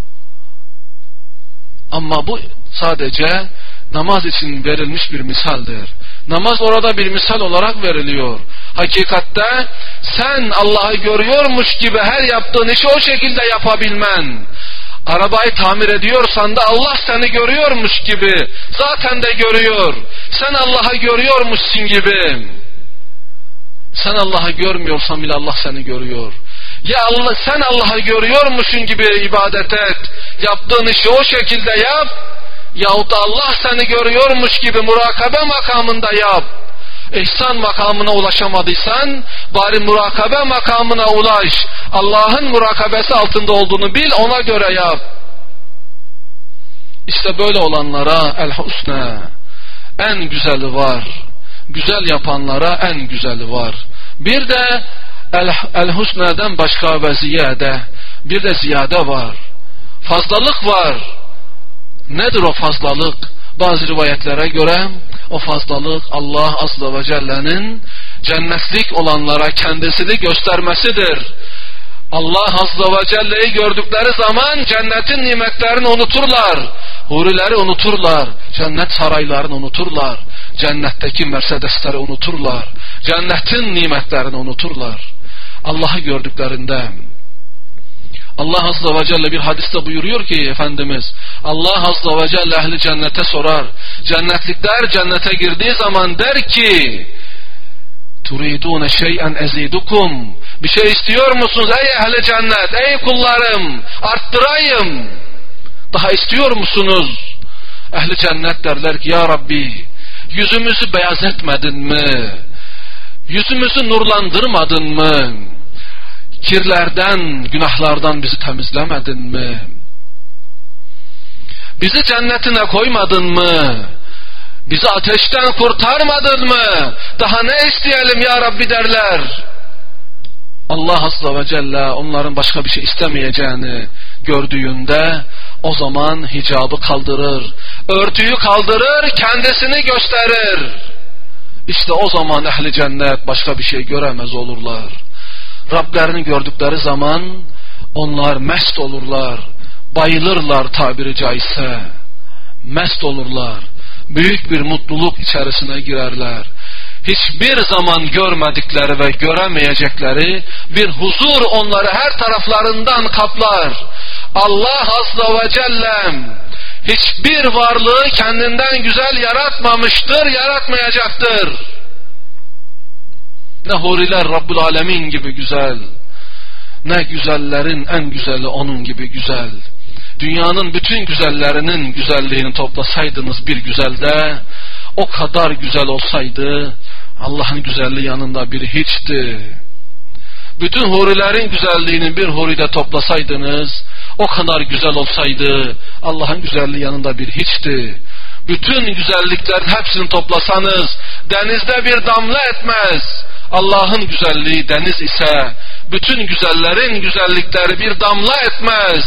Ama bu sadece namaz için verilmiş bir misaldir. Namaz orada bir misal olarak veriliyor. Hakikatte sen Allah'ı görüyormuş gibi her yaptığın işi o şekilde yapabilmen. Arabayı tamir ediyorsan da Allah seni görüyormuş gibi zaten de görüyor. Sen Allah'ı görüyormuşsun gibi. Sen Allah'ı görmüyorsan bile Allah seni görüyor. Ya Allah, sen Allah'ı görüyormuşsun gibi ibadet et. Yaptığın işi o şekilde yap. Yahut da Allah seni görüyormuş gibi murakabe makamında yap. İhsan makamına ulaşamadıysan bari murakabe makamına ulaş. Allah'ın murakabesi altında olduğunu bil, ona göre yap. İşte böyle olanlara el husna, en güzeli var. Güzel yapanlara en güzeli var. Bir de el, el husna'dan başka ve ziyade, bir de ziyade var. Fazlalık var. Nedir o fazlalık? Bazı rivayetlere göre o fazlalık Allah Azze ve Celle'nin cennetlik olanlara kendisini göstermesidir. Allah Azze ve Celle'yi gördükleri zaman cennetin nimetlerini unuturlar. Hurileri unuturlar. Cennet saraylarını unuturlar. Cennetteki Mercedesleri unuturlar. Cennetin nimetlerini unuturlar. Allah'ı gördüklerinde Allah Azze ve Celle bir hadiste buyuruyor ki Efendimiz, Allah Azze ve Celle ehli cennete sorar. Cennetlikler cennete girdiği zaman der ki turidune şey'en ezidukum, bir şey istiyor musunuz ey ehli cennet, ey kullarım, arttırayım, daha istiyor musunuz? Ehli cennet derler ki ya Rabbi, yüzümüzü beyaz etmedin mi? Yüzümüzü nurlandırmadın mı? Kirlerden, günahlardan bizi temizlemedin mi? Bizi cennetine koymadın mı? Bizi ateşten kurtarmadın mı? Daha ne isteyelim ya Rabbi derler. Allah Azze ve Celle onların başka bir şey istemeyeceğini gördüğünde o zaman hicabı kaldırır, örtüyü kaldırır, kendisini gösterir. İşte o zaman ehli cennet başka bir şey göremez olurlar. Rablerini gördükleri zaman onlar mest olurlar, bayılırlar tabiri caizse, mest olurlar, büyük bir mutluluk içerisine girerler. Hiçbir zaman görmedikleri ve göremeyecekleri bir huzur onları her taraflarından kaplar. Allah Azze ve Celle hiçbir varlığı kendinden güzel yaratmamıştır, yaratmayacaktır. Ne huriler Rabbul Alemin gibi güzel, ne güzellerin en güzeli onun gibi güzel. Dünyanın bütün güzellerinin güzelliğini toplasaydınız bir güzelde, o kadar güzel olsaydı Allah'ın güzelliği yanında biri hiçti. Bütün hurilerin güzelliğini bir huride toplasaydınız, o kadar güzel olsaydı Allah'ın güzelliği yanında bir hiçti. Bütün güzelliklerin hepsini toplasanız denizde bir damla etmez. Allah'ın güzelliği deniz ise bütün güzellerin güzellikleri bir damla etmez.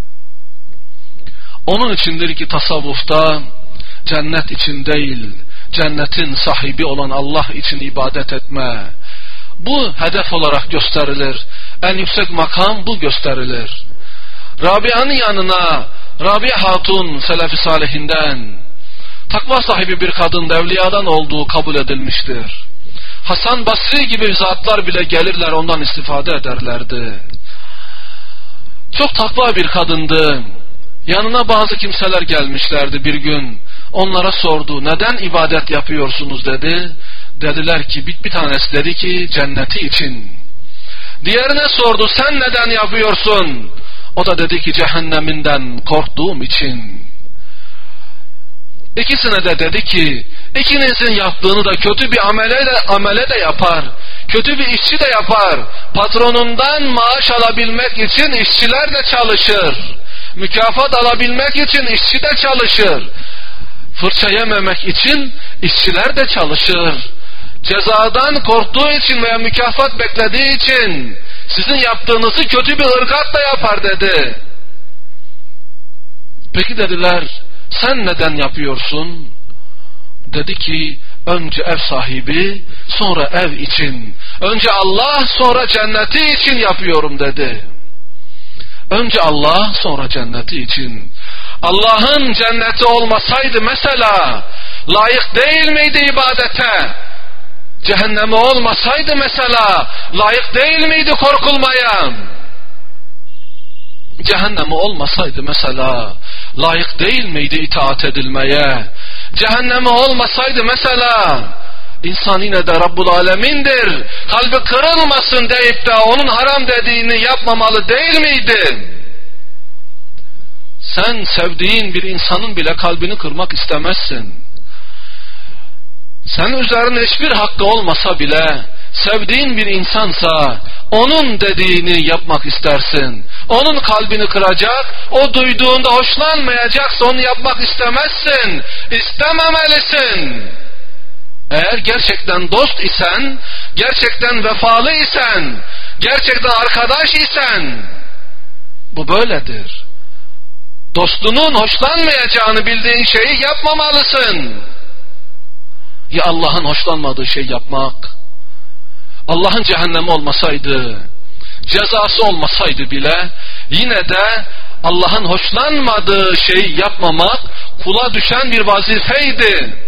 Onun içindir ki tasavvufta cennet için değil, cennetin sahibi olan Allah için ibadet etme. Bu hedef olarak gösterilir. En yüksek makam bu gösterilir. Rabia'nın yanına Rabia Hatun Selefi Salihinden takva sahibi bir kadın, evliyadan olduğu kabul edilmiştir. Hasan Basri gibi zatlar bile gelirler, ondan istifade ederlerdi. Çok takva bir kadındı. Yanına bazı kimseler gelmişlerdi bir gün. Onlara sordu, neden ibadet yapıyorsunuz dedi. Dediler ki, bir, bir tanesi dedi ki cenneti için. Diğerine sordu, sen neden yapıyorsun? O da dedi ki cehenneminden korktuğum için. İkisine de dedi ki, ikinizin yaptığını da kötü bir amele de, amele de yapar. Kötü bir işçi de yapar. Patronundan maaş alabilmek için işçiler de çalışır. Mükafat alabilmek için işçi de çalışır. Fırça yememek için işçiler de çalışır. Cezadan korktuğu için veya mükafat beklediği için sizin yaptığınızı kötü bir ırgat da yapar dedi. Peki dediler, sen neden yapıyorsun? Dedi ki, önce ev sahibi, sonra ev için. Önce Allah, sonra cenneti için yapıyorum dedi. Önce Allah, sonra cenneti için. Allah'ın cenneti olmasaydı mesela, layık değil miydi ibadete? Cehennemi olmasaydı mesela, layık değil miydi korkulmaya? Cehennemi olmasaydı mesela, layık değil miydi itaat edilmeye? Cehennemi olmasaydı mesela, insan yine de Rabbul Alemin'dir, kalbi kırılmasın deyip de onun haram dediğini yapmamalı değil miydi? Sen sevdiğin bir insanın bile kalbini kırmak istemezsin. Sen üzerine hiçbir hakkı olmasa bile, sevdiğin bir insansa onun dediğini yapmak istersin. Onun kalbini kıracak, o duyduğunda hoşlanmayacaksa onu yapmak istemezsin. İstememelisin. Eğer gerçekten dost isen, gerçekten vefalı isen, gerçekten arkadaş isen, bu böyledir. Dostunun hoşlanmayacağını bildiğin şeyi yapmamalısın. Ya Allah'ın hoşlanmadığı şey yapmak? Allah'ın cehennemi olmasaydı, cezası olmasaydı bile, yine de Allah'ın hoşlanmadığı şeyi yapmamak kula düşen bir vazifeydi.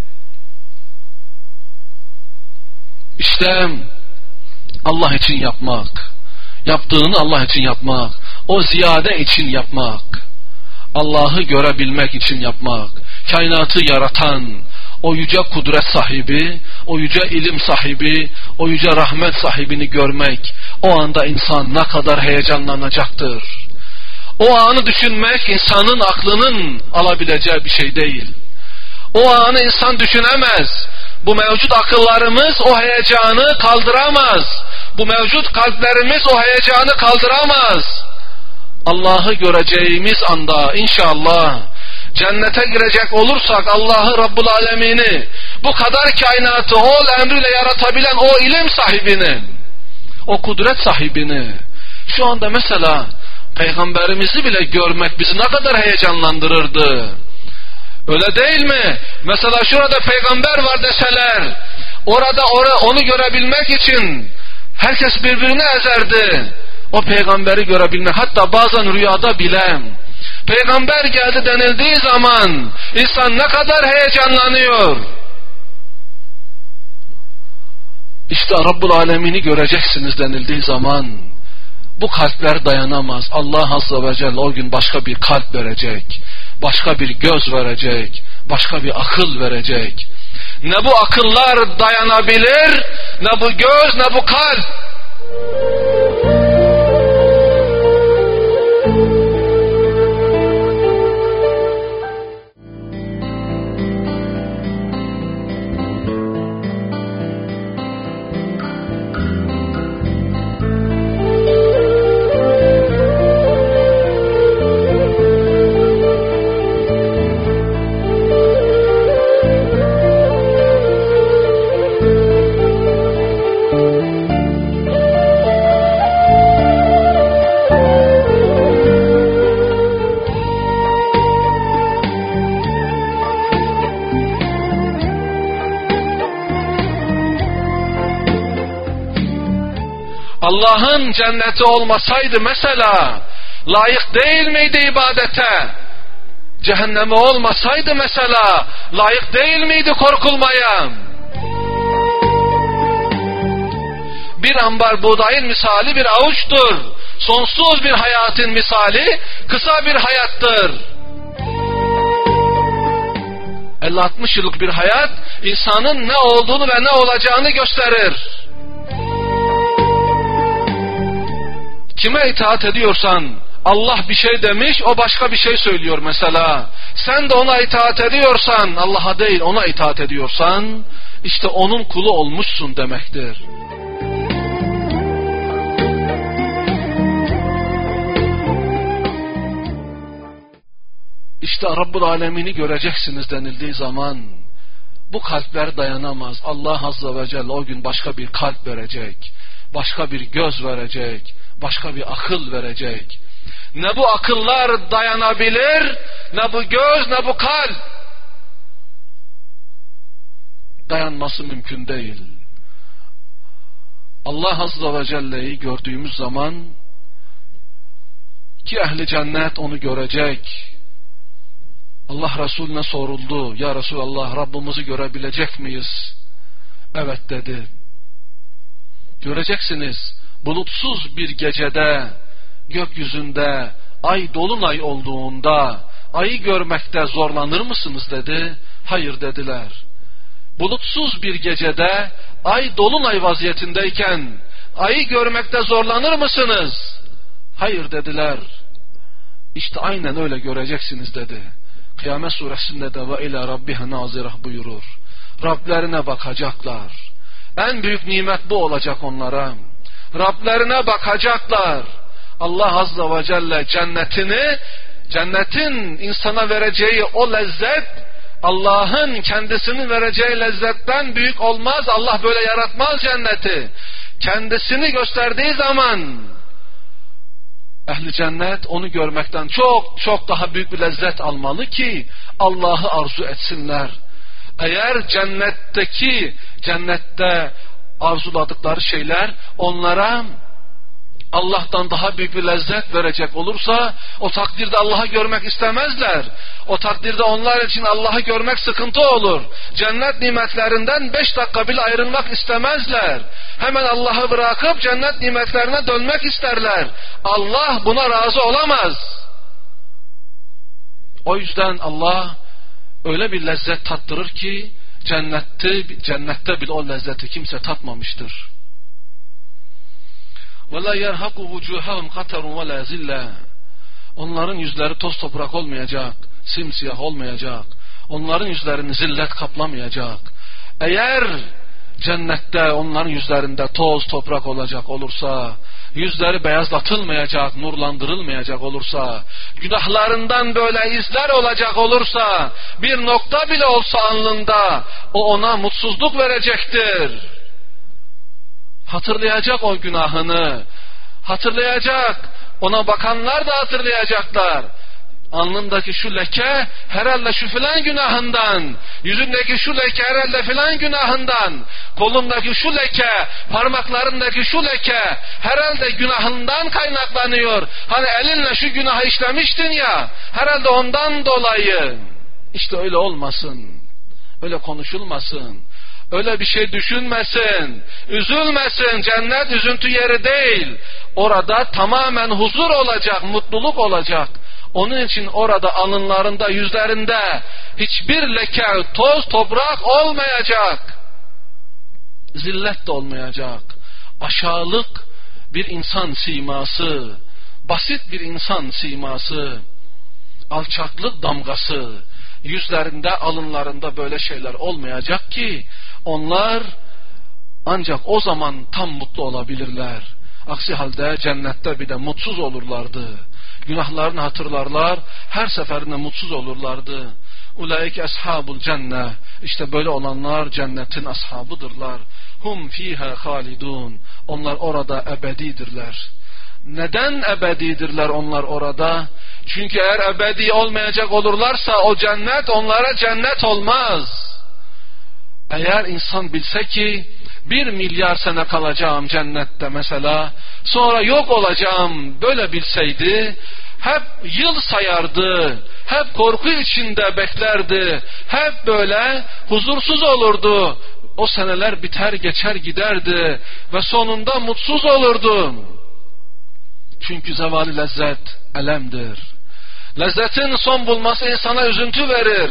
İşte Allah için yapmak, yaptığını Allah için yapmak, o ziyade için yapmak, Allah'ı görebilmek için yapmak, kainatı yaratan o yüce kudret sahibi, o yüce ilim sahibi, o yüce rahmet sahibini görmek, o anda insan ne kadar heyecanlanacaktır. O anı düşünmek insanın aklının alabileceği bir şey değil. O anı insan düşünemez. Bu mevcut akıllarımız o heyecanı kaldıramaz. Bu mevcut kalplerimiz o heyecanı kaldıramaz. Allah'ı göreceğimiz anda inşallah cennete girecek olursak Allah'ı Rabbul Alemin'i, bu kadar kainatı o emriyle yaratabilen o ilim sahibini, o kudret sahibini, şu anda mesela Peygamberimizi bile görmek bizi ne kadar heyecanlandırırdı. Öyle değil mi? Mesela şurada peygamber var deseler, orada onu görebilmek için herkes birbirini ezerdi. O peygamberi görebilmek, hatta bazen rüyada bile peygamber geldi denildiği zaman insan ne kadar heyecanlanıyor. İşte Rabbul Alemin'i göreceksiniz denildiği zaman bu kalpler dayanamaz. Allah Azze ve Celle o gün başka bir kalp verecek, başka bir göz verecek, başka bir akıl verecek. Ne bu akıllar dayanabilir, ne bu göz, ne bu kalp. Allah'ın cenneti olmasaydı mesela layık değil miydi ibadete? Cehennemi olmasaydı mesela layık değil miydi korkulmaya? Bir ambar buğdayın misali bir avuçtur. Sonsuz bir hayatın misali kısa bir hayattır. elli altmış yıllık bir hayat insanın ne olduğunu ve ne olacağını gösterir. Kime itaat ediyorsan, Allah bir şey demiş, o başka bir şey söylüyor mesela. Sen de ona itaat ediyorsan, Allah'a değil ona itaat ediyorsan, işte onun kulu olmuşsun demektir. İşte Rabbul Alemin'i göreceksiniz denildiği zaman, bu kalpler dayanamaz. Allah Azze ve Celle o gün başka bir kalp verecek, başka bir göz verecek, başka bir akıl verecek. Ne bu akıllar dayanabilir, ne bu göz, ne bu kalp. Dayanması mümkün değil. Allah Azze ve Celle'yi gördüğümüz zaman, ki ehli cennet onu görecek. Allah Resulüne soruldu. Ya Resulallah, Rabbimizi görebilecek miyiz? Evet dedi. Göreceksiniz. Bulutsuz bir gecede, gökyüzünde, ay dolunay olduğunda, ayı görmekte zorlanır mısınız dedi. Hayır dediler. Bulutsuz bir gecede, ay dolunay vaziyetindeyken, ayı görmekte zorlanır mısınız? Hayır dediler. İşte aynen öyle göreceksiniz dedi. Kıyamet suresinde de ve ila rabbiha nazirah buyurur. Rablerine bakacaklar. En büyük nimet bu olacak onlara. Rablerine bakacaklar. Allah Azze ve Celle cennetini, cennetin insana vereceği o lezzet, Allah'ın kendisinin vereceği lezzetten büyük olmaz. Allah böyle yaratmaz cenneti. Kendisini gösterdiği zaman ehli cennet onu görmekten çok çok daha büyük bir lezzet almalı ki Allah'ı arzu etsinler. Eğer cennetteki, cennette arzuladıkları şeyler onlara Allah'tan daha büyük bir lezzet verecek olursa, o takdirde Allah'ı görmek istemezler. O takdirde onlar için Allah'ı görmek sıkıntı olur. Cennet nimetlerinden beş dakika bile ayrılmak istemezler. Hemen Allah'ı bırakıp cennet nimetlerine dönmek isterler. Allah buna razı olamaz. O yüzden Allah öyle bir lezzet tattırır ki cennette, cennette bile o lezzeti kimse tatmamıştır. وَلَا يَرْهَقُ وُجُوهَهُمْ قَتَرٌ وَلَا زِلَّةٌ. Onların yüzleri toz toprak olmayacak, simsiyah olmayacak. Onların yüzlerini zillet kaplamayacak. Eğer cennette onların yüzlerinde toz toprak olacak olursa, yüzleri beyazlatılmayacak, nurlandırılmayacak olursa, günahlarından böyle izler olacak olursa, bir nokta bile olsa alnında, o ona mutsuzluk verecektir. Hatırlayacak o günahını, hatırlayacak, ona bakanlar da hatırlayacaklar. Alnındaki şu leke herhalde şu filan günahından, yüzündeki şu leke herhalde filan günahından, kolundaki şu leke, parmaklarındaki şu leke herhalde günahından kaynaklanıyor. Hani elinle şu günahı işlemiştin ya, herhalde ondan dolayı. İşte öyle olmasın, öyle konuşulmasın, öyle bir şey düşünmesin, üzülmesin. Cennet üzüntü yeri değil. Orada tamamen huzur olacak, mutluluk olacak. Onun için orada alınlarında, yüzlerinde hiçbir leke, toz, toprak olmayacak. Zillet de olmayacak. Aşağılık bir insan siması, basit bir insan siması, alçaklık damgası, yüzlerinde, alınlarında böyle şeyler olmayacak ki onlar ancak o zaman tam mutlu olabilirler. Aksi halde cennette bir de mutsuz olurlardı. Günahlarını hatırlarlar, her seferinde mutsuz olurlardı. Ulaike ashabul cennet. İşte böyle olanlar cennetin ashabıdırlar. Hum fiha halidun. Onlar orada ebedidirler. Neden ebedidirler onlar orada? Çünkü eğer ebedi olmayacak olurlarsa o cennet onlara cennet olmaz. Eğer insan bilse ki bir milyar sene kalacağım cennette mesela, sonra yok olacağım böyle bilseydi, hep yıl sayardı, hep korku içinde beklerdi, hep böyle huzursuz olurdu. O seneler biter geçer giderdi ve sonunda mutsuz olurdu. Çünkü zevali lezzet elemdir. Lezzetin son bulması insana üzüntü verir.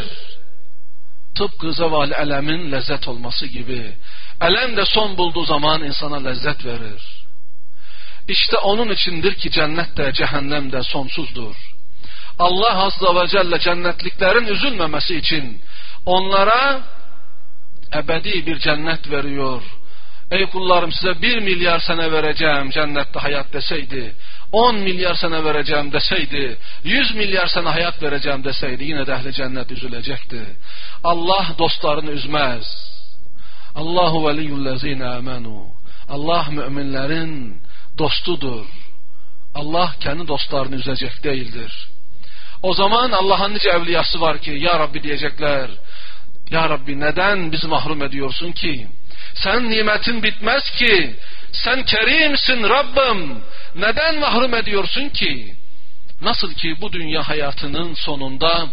Tıpkı zevali elemin lezzet olması gibi. Elem de son bulduğu zaman insana lezzet verir. İşte onun içindir ki cennet de cehennem de sonsuzdur. Allah Azze ve Celle cennetliklerin üzülmemesi için onlara ebedi bir cennet veriyor. Ey kullarım, size bir milyar sene vereceğim cennette hayat deseydi, on milyar sene vereceğim deseydi, yüz milyar sene hayat vereceğim deseydi, yine de ehli cennet üzülecekti. Allah dostlarını üzmez. Allahu veliyyullezine amenu. Allah müminlerin dostudur. Allah kendi dostlarını üzecek değildir. O zaman Allah'ın nice evliyası var ki, Ya Rabbi diyecekler, Ya Rabbi neden bizi mahrum ediyorsun ki? Sen nimetin bitmez ki. Sen kerimsin Rabbim. Neden mahrum ediyorsun ki? Nasıl ki bu dünya hayatının sonunda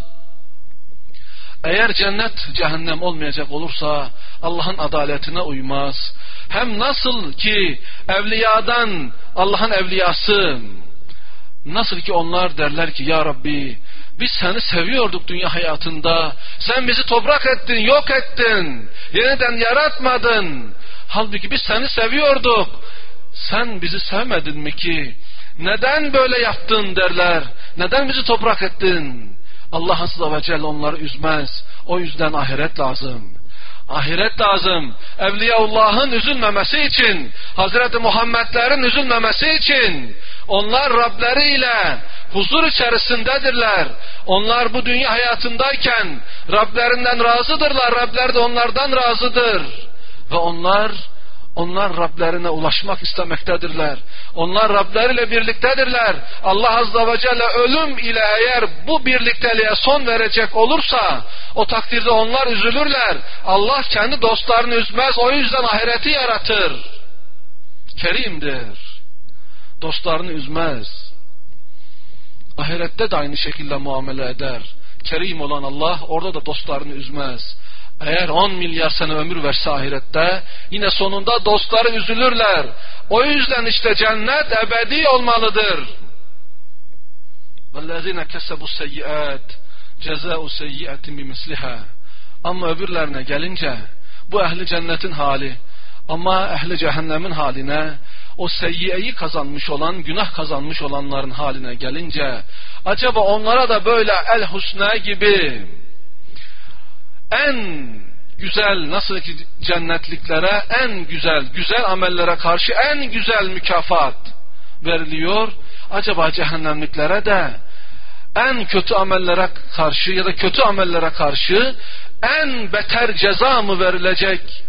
eğer cennet cehennem olmayacak olursa Allah'ın adaletine uymaz. Hem nasıl ki evliyadan Allah'ın evliyası, nasıl ki onlar derler ki Ya Rabbi biz seni seviyorduk dünya hayatında, sen bizi toprak ettin, yok ettin, yeniden yaratmadın. Halbuki biz seni seviyorduk, sen bizi sevmedin mi ki? Neden böyle yaptın derler, neden bizi toprak ettin? Allah Azze ve Celle onları üzmez. O yüzden ahiret lazım. Ahiret lazım. Evliyaullah'ın üzülmemesi için, Hazreti Muhammedlerin üzülmemesi için, onlar Rableriyle huzur içerisindedirler. Onlar bu dünya hayatındayken Rablerinden razıdırlar. Rabler de onlardan razıdır. Ve onlar Onlar Rablerine ulaşmak istemektedirler. Onlar Rableriyle birliktedirler. Allah Azze ve Celle ölüm ile eğer bu birlikteliğe son verecek olursa, o takdirde onlar üzülürler. Allah kendi dostlarını üzmez. O yüzden ahireti yaratır. Kerimdir. Dostlarını üzmez. Ahirette de aynı şekilde muamele eder. Kerim olan Allah orada da dostlarını üzmez. Eğer on milyar sene ömür verse ahirette, yine sonunda dostları üzülürler. O yüzden işte cennet ebedi olmalıdır. وَالَّذِينَ كَسَبُوا السَّيِّئَاتِ جَزَاءُ سَيِّئَةٍ بِمِثْلِهَا. Ama öbürlerine gelince, bu ehli cennetin hali, ama ehli cehennemin haline, o seyyiyeyi kazanmış olan, günah kazanmış olanların haline gelince, acaba onlara da böyle el-husna gibi en güzel, nasıl ki cennetliklere en güzel, güzel amellere karşı en güzel mükafat veriliyor, acaba cehennemliklere de en kötü amellere karşı ya da kötü amellere karşı en beter ceza mı verilecek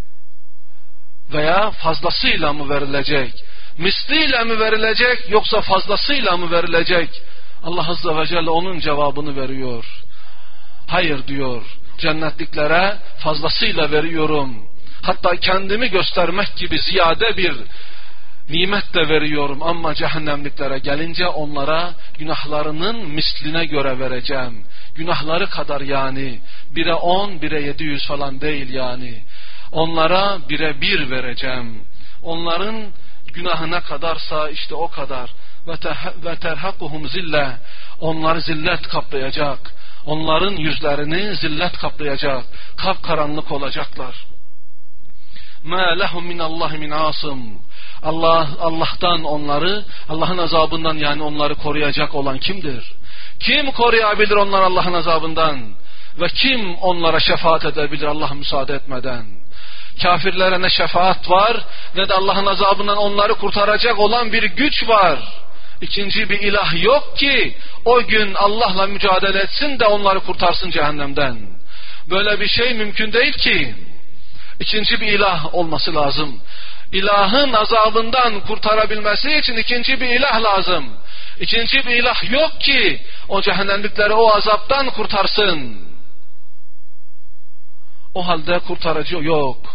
veya fazlasıyla mı verilecek, misliyle mi verilecek yoksa fazlasıyla mı verilecek? Allah Azze ve Celle onun cevabını veriyor. Hayır diyor, cennetliklere fazlasıyla veriyorum. Hatta kendimi göstermek gibi ziyade bir nimet de veriyorum. Ama cehennemliklere gelince onlara günahlarının misline göre vereceğim. Günahları kadar yani. Bire on, bire yedi yüz falan değil yani. Onlara bire bir vereceğim. Onların günahına kadarsa işte o kadar. Ve terhakuhum zille. Onları zillet kaplayacak. Onların yüzlerini zillet kaplayacak. Kapkaranlık olacaklar. مَا لَهُمْ مِنَ اللّٰهِ مِنْ عَاصِمٍ. Allah, Allah'tan onları, Allah'ın azabından yani onları koruyacak olan kimdir? Kim koruyabilir onları Allah'ın azabından? Ve kim onlara şefaat edebilir Allah müsaade etmeden? Kafirlere ne şefaat var ne de Allah'ın azabından onları kurtaracak olan bir güç var. İkinci bir ilah yok ki o gün Allah'la mücadele etsin de onları kurtarsın cehennemden. Böyle bir şey mümkün değil ki. İkinci bir ilah olması lazım. İlahın azabından kurtarabilmesi için ikinci bir ilah lazım. İkinci bir ilah yok ki o cehennemlikleri o azaptan kurtarsın. O halde kurtarıcı yok.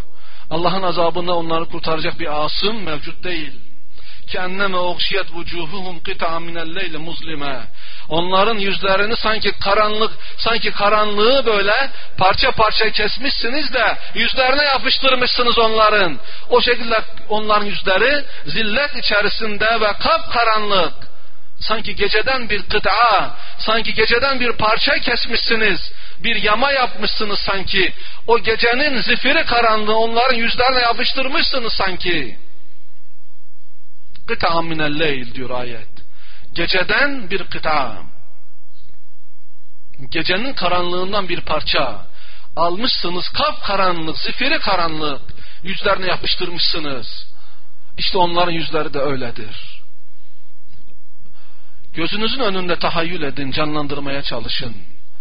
Allah'ın azabında onları kurtaracak bir asım mevcut değil. Kenneme uğşiyet vucuhuhum qita'an minel leyli muzlime. Onların yüzlerini sanki karanlık, sanki karanlığı böyle parça parça kesmişsiniz de yüzlerine yapıştırmışsınız onların. O şekilde onların yüzleri zillet içerisinde ve kapkaranlık. Sanki geceden bir kıta, sanki geceden bir parça kesmişsiniz. Bir yama yapmışsınız sanki. O gecenin zifiri karanlığı onların yüzlerine yapıştırmışsınız sanki. Kıta'an minel leyl diyor ayet. Geceden bir kıta. Gecenin karanlığından bir parça. Almışsınız kapkaranlık, zifiri karanlık. Yüzlerine yapıştırmışsınız. İşte onların yüzleri de öyledir. Gözünüzün önünde tahayyül edin, canlandırmaya çalışın.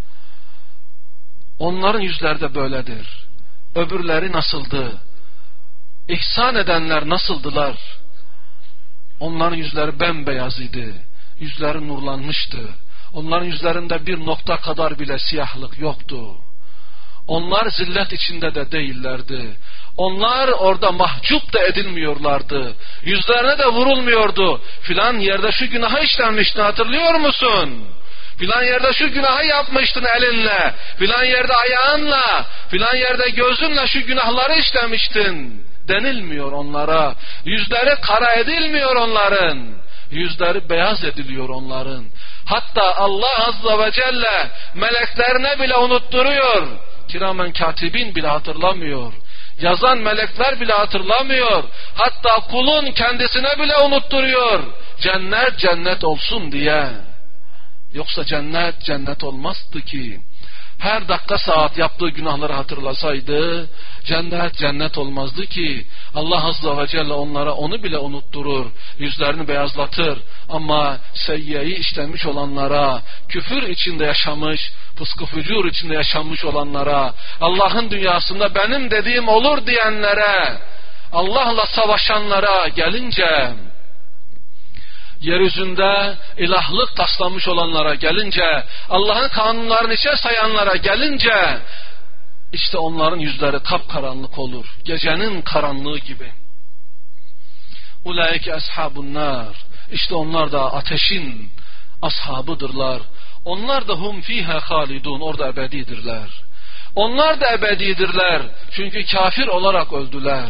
Onların yüzleri de böyledir. Öbürleri nasıldı? İhsan edenler nasıldılar? Onların yüzleri bembeyaz idi. Yüzleri nurlanmıştı. Onların yüzlerinde bir nokta kadar bile siyahlık yoktu. Onlar zillet içinde de değillerdi. Onlar orada mahcup da edilmiyorlardı. Yüzlerine de vurulmuyordu. Filan yerde şu günahı işlenmiştin, hatırlıyor musun? Filan yerde şu günahı yapmıştın elinle. Filan yerde ayağınla. Filan yerde gözünle şu günahları işlemiştin denilmiyor onlara. Yüzleri kara edilmiyor onların. Yüzleri beyaz ediliyor onların. Hatta Allah Azze ve Celle meleklerine bile unutturuyor. Kiramen katibin bile hatırlamıyor. Yazan melekler bile hatırlamıyor. Hatta kulun kendisine bile unutturuyor. Cennet cennet olsun diye. Yoksa cennet cennet olmazdı ki. Her dakika saat yaptığı günahları hatırlasaydı cennet cennet olmazdı ki. Allah Azze ve Celle onlara onu bile unutturur. Yüzlerini beyazlatır. Ama seyyiyeyi işlemiş olanlara, küfür içinde yaşamış, fıskı fücur içinde yaşamış olanlara, Allah'ın dünyasında benim dediğim olur diyenlere, Allah'la savaşanlara gelince, yeryüzünde ilahlık taslamış olanlara gelince, Allah'ın kanunlarını içe sayanlara gelince, işte onların yüzleri kapkaranlık olur. Gecenin karanlığı gibi. Ulaike ashabun nar. İşte onlar da ateşin ashabıdırlar. Onlar da hum fiha halidun. Orada ebedidirler. Onlar da ebedidirler. Çünkü kafir olarak öldüler.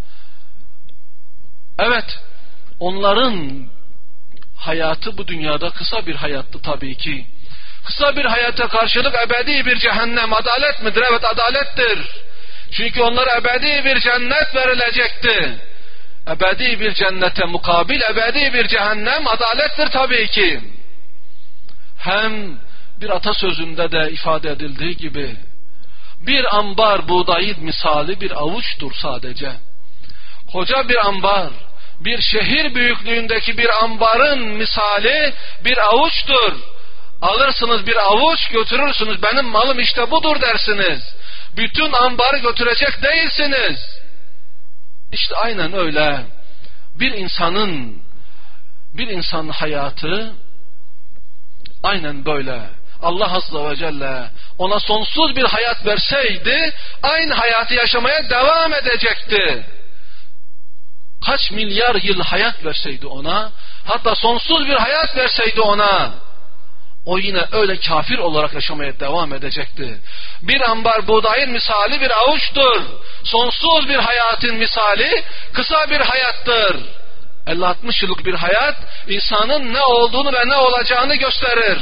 Evet, onların hayatı bu dünyada kısa bir hayattı tabii ki. Kısa bir hayata karşılık ebedi bir cehennem adalet midir? Evet, adalettir. Çünkü onlara ebedi bir cennet verilecekti. Ebedi bir cennete mukabil ebedi bir cehennem adalettir tabii ki. Hem bir atasözünde de ifade edildiği gibi bir ambar buğdayın misali bir avuçtur sadece. Koca bir ambar, bir şehir büyüklüğündeki bir ambarın misali bir avuçtur. Alırsınız bir avuç götürürsünüz, benim malım işte budur dersiniz. Bütün ambarı götürecek değilsiniz. İşte aynen öyle. Bir insanın bir insanın hayatı aynen böyle. Allah Azze ve Celle ona sonsuz bir hayat verseydi aynı hayatı yaşamaya devam edecekti. Kaç milyar yıl hayat verseydi ona, hatta sonsuz bir hayat verseydi ona, o yine öyle kafir olarak yaşamaya devam edecekti. Bir ambar buğdayın misali bir avuçtur. Sonsuz bir hayatın misali kısa bir hayattır. elli altmış yıllık bir hayat insanın ne olduğunu ve ne olacağını gösterir.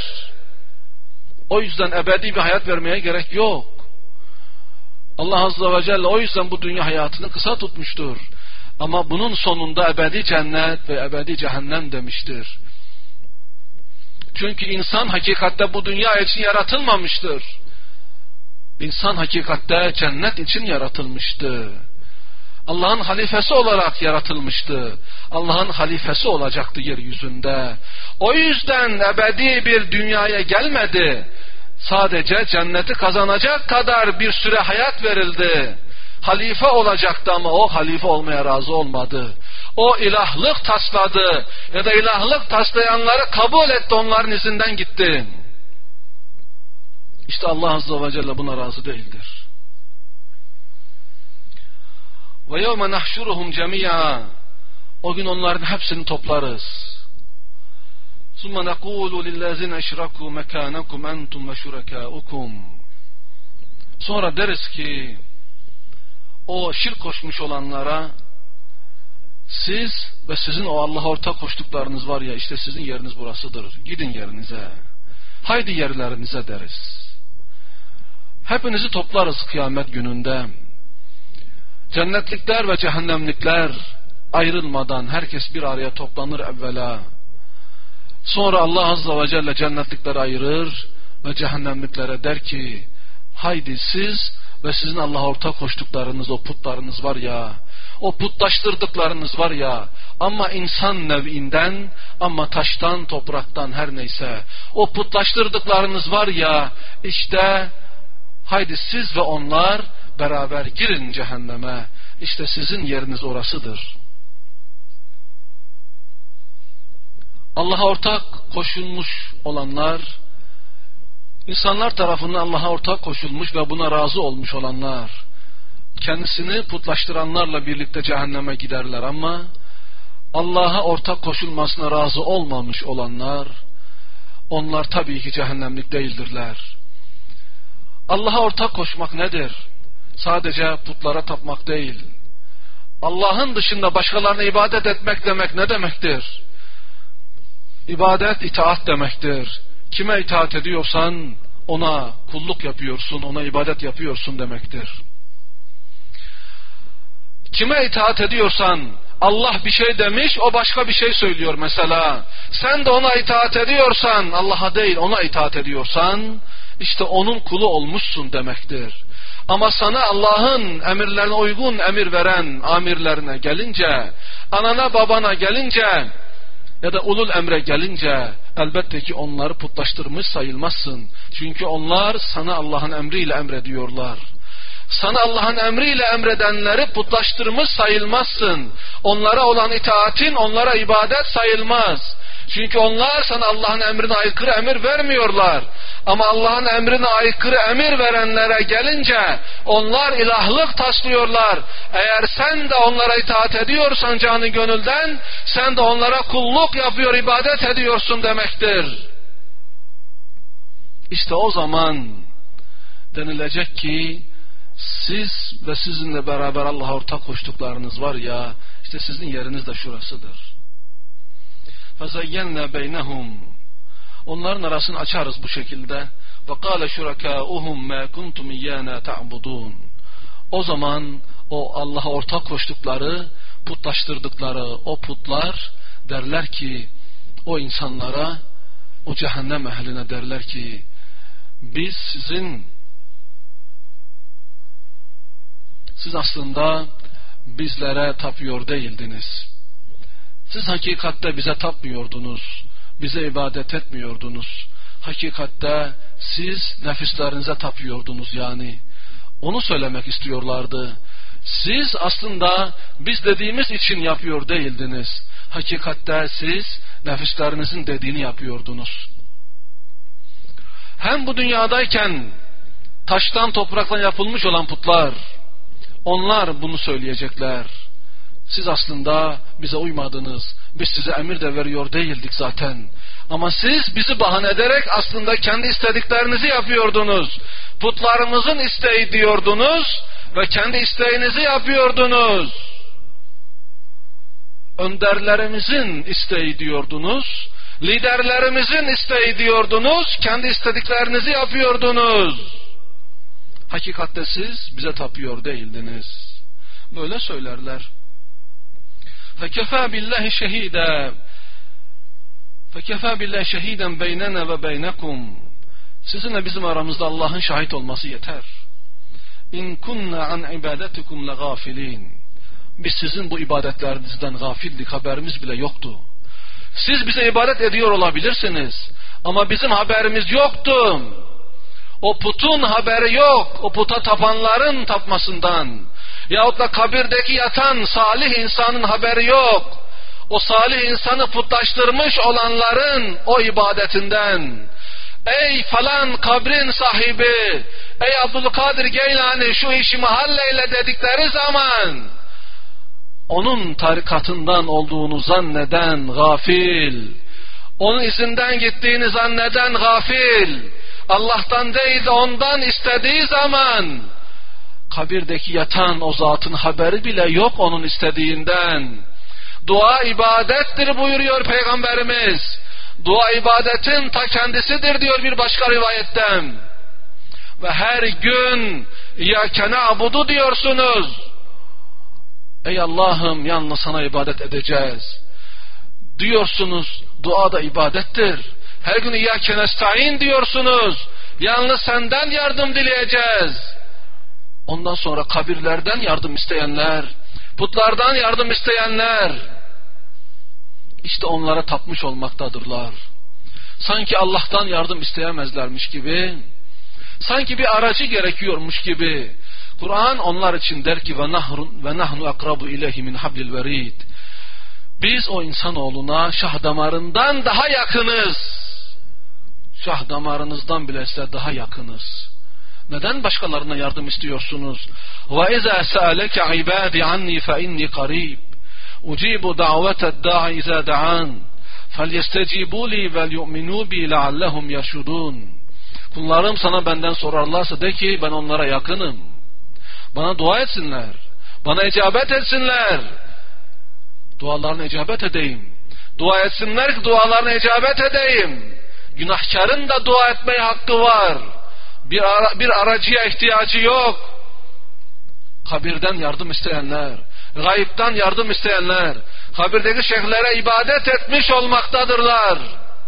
O yüzden ebedi bir hayat vermeye gerek yok. Allah Azze ve Celle o yüzden bu dünya hayatını kısa tutmuştur. Ama bunun sonunda ebedi cennet ve ebedi cehennem demiştir. Çünkü insan hakikatte bu dünya için yaratılmamıştır. İnsan hakikatte cennet için yaratılmıştı. Allah'ın halifesi olarak yaratılmıştı. Allah'ın halifesi olacaktı yeryüzünde. O yüzden ebedi bir dünyaya gelmedi. Sadece cenneti kazanacak kadar bir süre hayat verildi. Halife olacaktı ama o halife olmaya razı olmadı. O ilahlık tasladı ya da ilahlık taslayanları kabul etti, onların izinden gitti. İşte Allah Azze ve Celle buna razı değildir. Ve yevme nahşuruhum cemi'a. O gün onların hepsini toplarız. Summa nekulu lillezine eşraku mekanakum entum ve şurekâukum. Sonra deriz ki o şirk koşmuş olanlara, siz ve sizin o Allah'a ortak koştuklarınız var ya, işte sizin yeriniz burasıdır. Gidin yerinize. Haydi yerlerinize deriz. Hepinizi toplarız kıyamet gününde. Cennetlikler ve cehennemlikler ayrılmadan herkes bir araya toplanır evvela. Sonra Allah Azze ve Celle cennetlikleri ayırır ve cehennemliklere der ki, haydi siz ve sizin Allah'a ortak koştuklarınız, o putlarınız var ya, o putlaştırdıklarınız var ya, ama insan nev'inden, ama taştan, topraktan, her neyse, o putlaştırdıklarınız var ya, işte haydi siz ve onlar beraber girin cehenneme, işte sizin yeriniz orasıdır. Allah'a ortak koşulmuş olanlar, insanlar tarafından Allah'a ortak koşulmuş ve buna razı olmuş olanlar, kendisini putlaştıranlarla birlikte cehenneme giderler, ama Allah'a ortak koşulmasına razı olmamış olanlar, onlar tabii ki cehennemlik değildirler. Allah'a ortak koşmak nedir? Sadece putlara tapmak değil. Allah'ın dışında başkalarına ibadet etmek demek ne demektir? İbadet itaat demektir. Kime itaat ediyorsan ona kulluk yapıyorsun, ona ibadet yapıyorsun demektir. Kime itaat ediyorsan, Allah bir şey demiş, o başka bir şey söylüyor mesela. Sen de ona itaat ediyorsan, Allah'a değil ona itaat ediyorsan, işte onun kulu olmuşsun demektir. Ama sana Allah'ın emirlerine uygun emir veren amirlerine gelince, anana babana gelince ya da ulul emre gelince, elbette ki onları putlaştırmış sayılmazsın. Çünkü onlar sana Allah'ın emriyle emrediyorlar. Sana Allah'ın emriyle emredenleri putlaştırmış sayılmazsın. Onlara olan itaatin onlara ibadet sayılmaz. Çünkü onlar sana Allah'ın emrine aykırı emir vermiyorlar. Ama Allah'ın emrine aykırı emir verenlere gelince onlar ilahlık taslıyorlar. Eğer sen de onlara itaat ediyorsan canı gönülden, sen de onlara kulluk yapıyor, ibadet ediyorsun demektir. İşte o zaman denilecek ki siz ve sizinle beraber Allah'a ortak koştuklarınız var ya, işte sizin yeriniz de şurasıdır. فَزَيَّنَّا بَيْنَهُمْ. Onların arasını açarız bu şekilde. وَقَالَ شُرَكَاؤُهُمْ مَا كُنْتُمْ اِيَّانَا تَعْبُدُونَ. O zaman o Allah'a ortak koştukları, putlaştırdıkları o putlar derler ki, o insanlara, o cehennem ehline derler ki, biz sizin, siz aslında bizlere tapıyor değildiniz. Siz hakikatte bize tapmıyordunuz, bize ibadet etmiyordunuz. Hakikatte siz nefislerinize tapıyordunuz yani. Onu söylemek istiyorlardı. Siz aslında biz dediğimiz için yapıyor değildiniz. Hakikatte siz nefislerinizin dediğini yapıyordunuz. Hem bu dünyadayken taştan topraktan yapılmış olan putlar, onlar bunu söyleyecekler. Siz aslında bize uymadınız. Biz size emir de veriyor değildik zaten. Ama siz bizi bahane ederek aslında kendi istediklerinizi yapıyordunuz. Putlarımızın isteği diyordunuz ve kendi isteğinizi yapıyordunuz. Önderlerimizin isteği diyordunuz. Liderlerimizin isteği diyordunuz. Kendi istediklerinizi yapıyordunuz. Hakikatte siz bize tapıyor değildiniz. Böyle söylerler. فَكَفَى بِاللّٰهِ شَهِيدًا فَكَفَى بِاللّٰهِ شَهِيدًا بَيْنَنَا وَبَيْنَكُمْ. Sizinle bizim aramızda Allah'ın şahit olması yeter. اِنْ كُنَّا عَنْ عِبَادَتِكُمْ لَغَافِلِينَ. Biz sizin bu ibadetlerinizden gafildik, haberimiz bile yoktu. Siz bize ibadet ediyor olabilirsiniz ama bizim haberimiz yoktu. O putun haberi yok, o puta tapanların tapmasından. Yahut da kabirdeki yatan salih insanın haberi yok. O salih insanı putlaştırmış olanların o ibadetinden. Ey falan kabrin sahibi, ey Abdülkadir Geylani şu işimi halleyle dedikleri zaman onun tarikatından olduğunu zanneden gafil, onun izinden gittiğini zanneden gafil, Allah'tan değil de ondan istediği zaman kabirdeki yatan o zatın haberi bile yok onun istediğinden. Dua ibadettir buyuruyor Peygamberimiz. Dua ibadetin ta kendisidir diyor bir başka rivayetten. Ve her gün İyyâke na'budu diyorsunuz. Ey Allah'ım, yalnız sana ibadet edeceğiz diyorsunuz. Dua da ibadettir. Her gün İyyâke nestaîn diyorsunuz. Yalnız senden yardım dileyeceğiz. Ondan sonra kabirlerden yardım isteyenler, putlardan yardım isteyenler, işte onlara tapmış olmaktadırlar. Sanki Allah'tan yardım isteyemezlermiş gibi, sanki bir aracı gerekiyormuş gibi. Kur'an onlar için der ki ve nahrun ve nahnu akrabu ileyhi min hablil verid. Biz o insanoğluna şah damarından daha yakınız. Şah damarınızdan bile size daha yakınız. Neden başkalarına yardım istiyorsunuz? Ve izâ sâleke ibâdi anni fe inni qarîb. Ucibu da'veted da'i izâ da'an. Felyestecibû li vel yu'minû bi leallehum yaşudûn. Kullarım sana benden sorarlarsa de ki ben onlara yakınım. Bana dua etsinler. Bana icabet etsinler. Dualarına icabet edeyim. Dua etsinler ki dualarına icabet edeyim. Günahkarın da dua etmeye hakkı var. Bir, ara, bir aracıya ihtiyacı yok. Kabirden yardım isteyenler, gayipten yardım isteyenler, kabirdeki şeyhlere ibadet etmiş olmaktadırlar.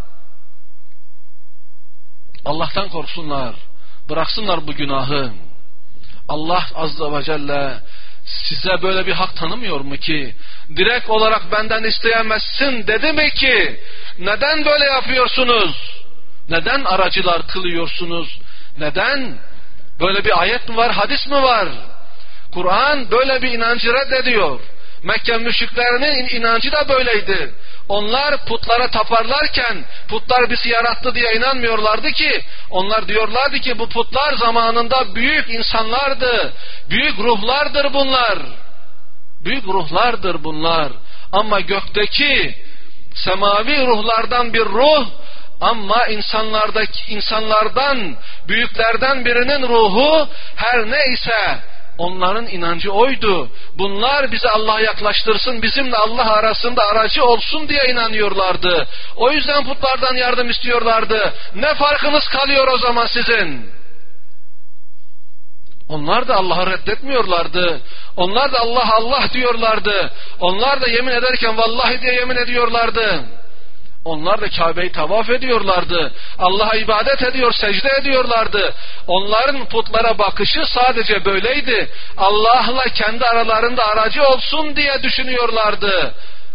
Allah'tan korksunlar, bıraksınlar bu günahı. Allah Azze ve Celle size böyle bir hak tanımıyor mu ki? Direkt olarak benden isteyemezsin dedi mi ki? Neden böyle yapıyorsunuz? Neden aracılar kılıyorsunuz? Neden? Böyle bir ayet mi var, hadis mi var? Kur'an böyle bir inancı reddediyor. Mekke müşriklerinin inancı da böyleydi. Onlar putlara taparlarken putlar bizi yarattı diye inanmıyorlardı ki. Onlar diyorlardı ki bu putlar zamanında büyük insanlardı. Büyük ruhlardır bunlar. Büyük ruhlardır bunlar. Ama gökteki semavi ruhlardan bir ruh, ama insanlardaki insanlardan, büyüklerden birinin ruhu her neyse onların inancı oydu. Bunlar bizi Allah'a yaklaştırsın, bizimle Allah arasında aracı olsun diye inanıyorlardı. O yüzden putlardan yardım istiyorlardı. Ne farkınız kalıyor o zaman sizin? Onlar da Allah'ı reddetmiyorlardı. Onlar da Allah Allah diyorlardı. Onlar da yemin ederken vallahi diye yemin ediyorlardı. Onlar da Kabe'yi tavaf ediyorlardı. Allah'a ibadet ediyor, secde ediyorlardı. Onların putlara bakışı sadece böyleydi. Allah'la kendi aralarında aracı olsun diye düşünüyorlardı.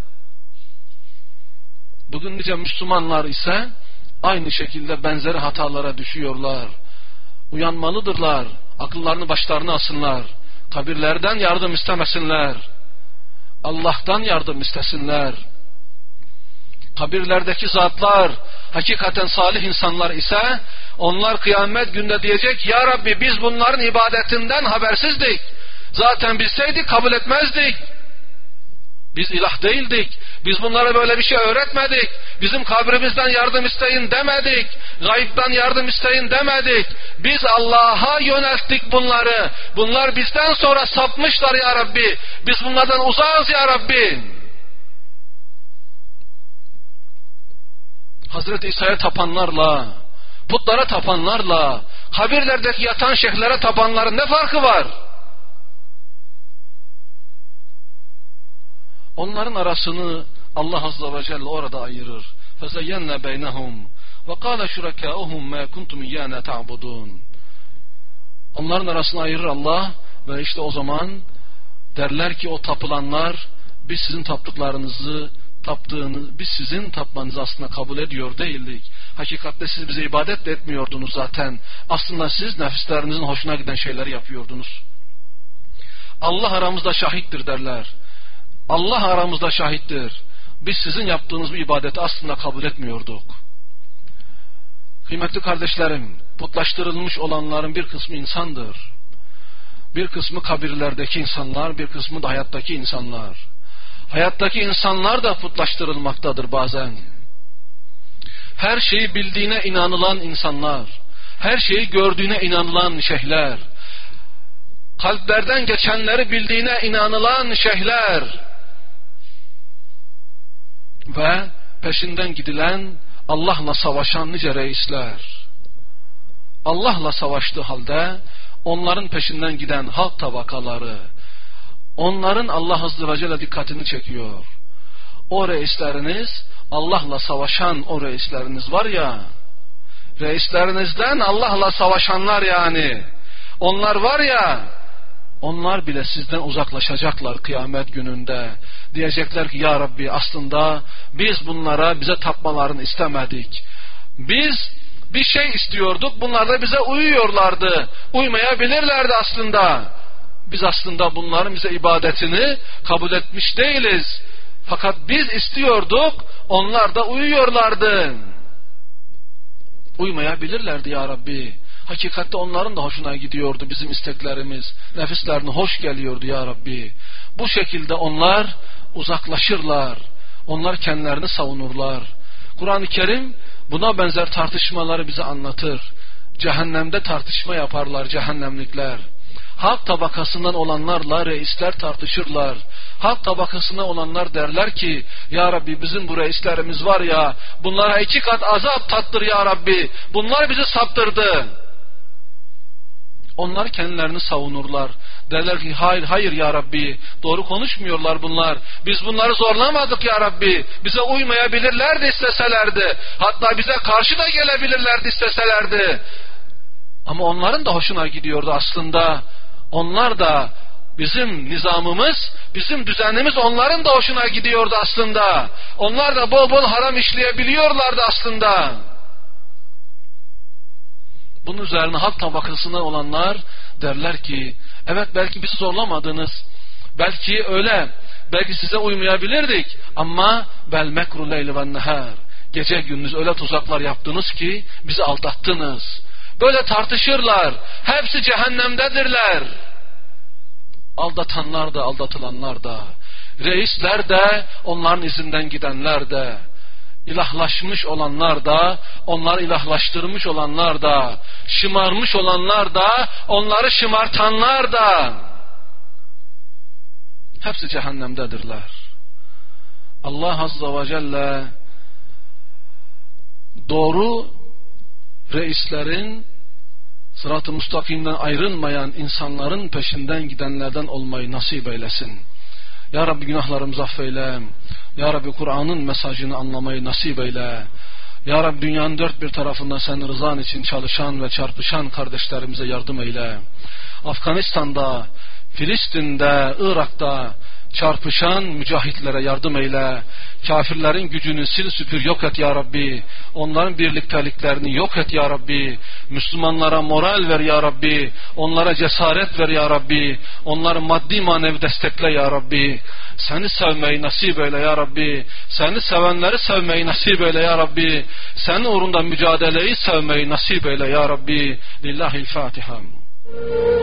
Bugün nice Müslümanlar ise aynı şekilde benzeri hatalara düşüyorlar. Uyanmalıdırlar. Akıllarını başlarına alsınlar. Kabirlerden yardım istemesinler. Allah'tan yardım istesinler. Kabirlerdeki zatlar hakikaten salih insanlar ise onlar kıyamet günde diyecek, ya Rabbi biz bunların ibadetinden habersizdik. Zaten bilseydik kabul etmezdik. Biz ilah değildik. Biz bunlara böyle bir şey öğretmedik. Bizim kabrimizden yardım isteyin demedik. Gayipten yardım isteyin demedik. Biz Allah'a yönelttik bunları. Bunlar bizden sonra sapmışlar ya Rabbi. Biz bunlardan uzağız ya Rabbi. Hazreti İsa'ya tapanlarla, putlara tapanlarla, kabirlerdeki yatan şeyhlere tapanların ne farkı var? Onların arasını Allah Azze ve Celle orada ayırır. فَزَيَّنَّ بَيْنَهُمْ وَقَالَ شُرَكَاؤُهُمْ مَا كُنْتُمْ اِيَّانَا تَعْبُدُونَ. Onların arasını ayırır Allah ve işte o zaman derler ki o tapılanlar, biz sizin taptıklarınızı taptığını, biz sizin tapmanızı aslında kabul ediyor değildik. Hakikatte siz bize ibadet de etmiyordunuz zaten. Aslında siz nefislerinizin hoşuna giden şeyleri yapıyordunuz. Allah aramızda şahittir derler. Allah aramızda şahittir. Biz sizin yaptığınız bu ibadeti aslında kabul etmiyorduk. Kıymetli kardeşlerim, putlaştırılmış olanların bir kısmı insandır. Bir kısmı kabirlerdeki insanlar, bir kısmı da hayattaki insanlar. Hayattaki insanlar da putlaştırılmaktadır bazen. Her şeyi bildiğine inanılan insanlar, her şeyi gördüğüne inanılan şeyhler, kalplerden geçenleri bildiğine inanılan şeyhler ve peşinden gidilen, Allah'la savaşan nice reisler. Allah'la savaştığı halde onların peşinden giden halk tabakaları, onların Allah Azze ve Celle dikkatini çekiyor. O reisleriniz, Allah'la savaşan o reisleriniz var ya, reislerinizden Allah'la savaşanlar yani, onlar var ya, onlar bile sizden uzaklaşacaklar kıyamet gününde. Diyecekler ki ya Rabbi, aslında biz bunlara bize tapmalarını istemedik. Biz bir şey istiyorduk, bunlar da bize uyuyorlardı. Uymayabilirlerdi aslında. Biz aslında bunların bize ibadetini kabul etmiş değiliz. Fakat biz istiyorduk, onlar da uyuyorlardı. Uymayabilirlerdi ya Rabbi. Hakikatte onların da hoşuna gidiyordu bizim isteklerimiz. Nefislerine hoş geliyordu ya Rabbi. Bu şekilde onlar uzaklaşırlar. Onlar kendilerini savunurlar. Kur'an-ı Kerim buna benzer tartışmaları bize anlatır. Cehennemde tartışma yaparlar cehennemlikler. Halk tabakasından olanlarla reisler tartışırlar. Halk tabakasına olanlar derler ki ya Rabbi, bizim bu reislerimiz var ya, bunlara iki kat azap tattır ya Rabbi, bunlar bizi saptırdı. Onlar kendilerini savunurlar. Derler ki hayır hayır ya Rabbi, doğru konuşmuyorlar bunlar. Biz bunları zorlamadık ya Rabbi. Bize uymayabilirlerdi isteselerdi. Hatta bize karşı da gelebilirlerdi isteselerdi. Ama onların da hoşuna gidiyordu aslında. Onlar da, bizim nizamımız, bizim düzenimiz onların da hoşuna gidiyordu aslında. Onlar da bol bol haram işleyebiliyorlardı aslında. Bunun üzerine halk tabakasına olanlar derler ki evet, belki bizi zorlamadınız, belki öyle, belki size uymayabilirdik ama bel mekru leyli ve nehar, gece gündüz öyle tuzaklar yaptınız ki bizi aldattınız. Böyle tartışırlar, hepsi cehennemdedirler. Aldatanlar da aldatılanlar da, reisler de onların izinden gidenler de, İlahlaşmış olanlar da, onları ilahlaştırmış olanlar da, şımarmış olanlar da, onları şımartanlar da, hepsi cehennemdedirler. Allah Azze ve Celle doğru reislerin, sırat-ı müstakimden ayrılmayan insanların peşinden gidenlerden olmayı nasip eylesin. Ya Rabbi, günahlarımızı affeyle. Ya Rabbi, Kur'an'ın mesajını anlamayı nasip eyle. Ya Rabbi, dünyanın dört bir tarafında senin rızan için çalışan ve çarpışan kardeşlerimize yardım eyle. Afganistan'da, Filistin'de, Irak'ta çarpışan mücahitlere yardım eyle. Kafirlerin gücünü sil süpür yok et ya Rabbi. Onların birlikteliklerini yok et ya Rabbi. Müslümanlara moral ver ya Rabbi. Onlara cesaret ver ya Rabbi. Onları maddi manevi destekle ya Rabbi. Seni sevmeyi nasip eyle ya Rabbi. Seni sevenleri sevmeyi nasip eyle ya Rabbi. Senin uğrunda mücadeleyi sevmeyi nasip eyle ya Rabbi. Lillahil Fatiha.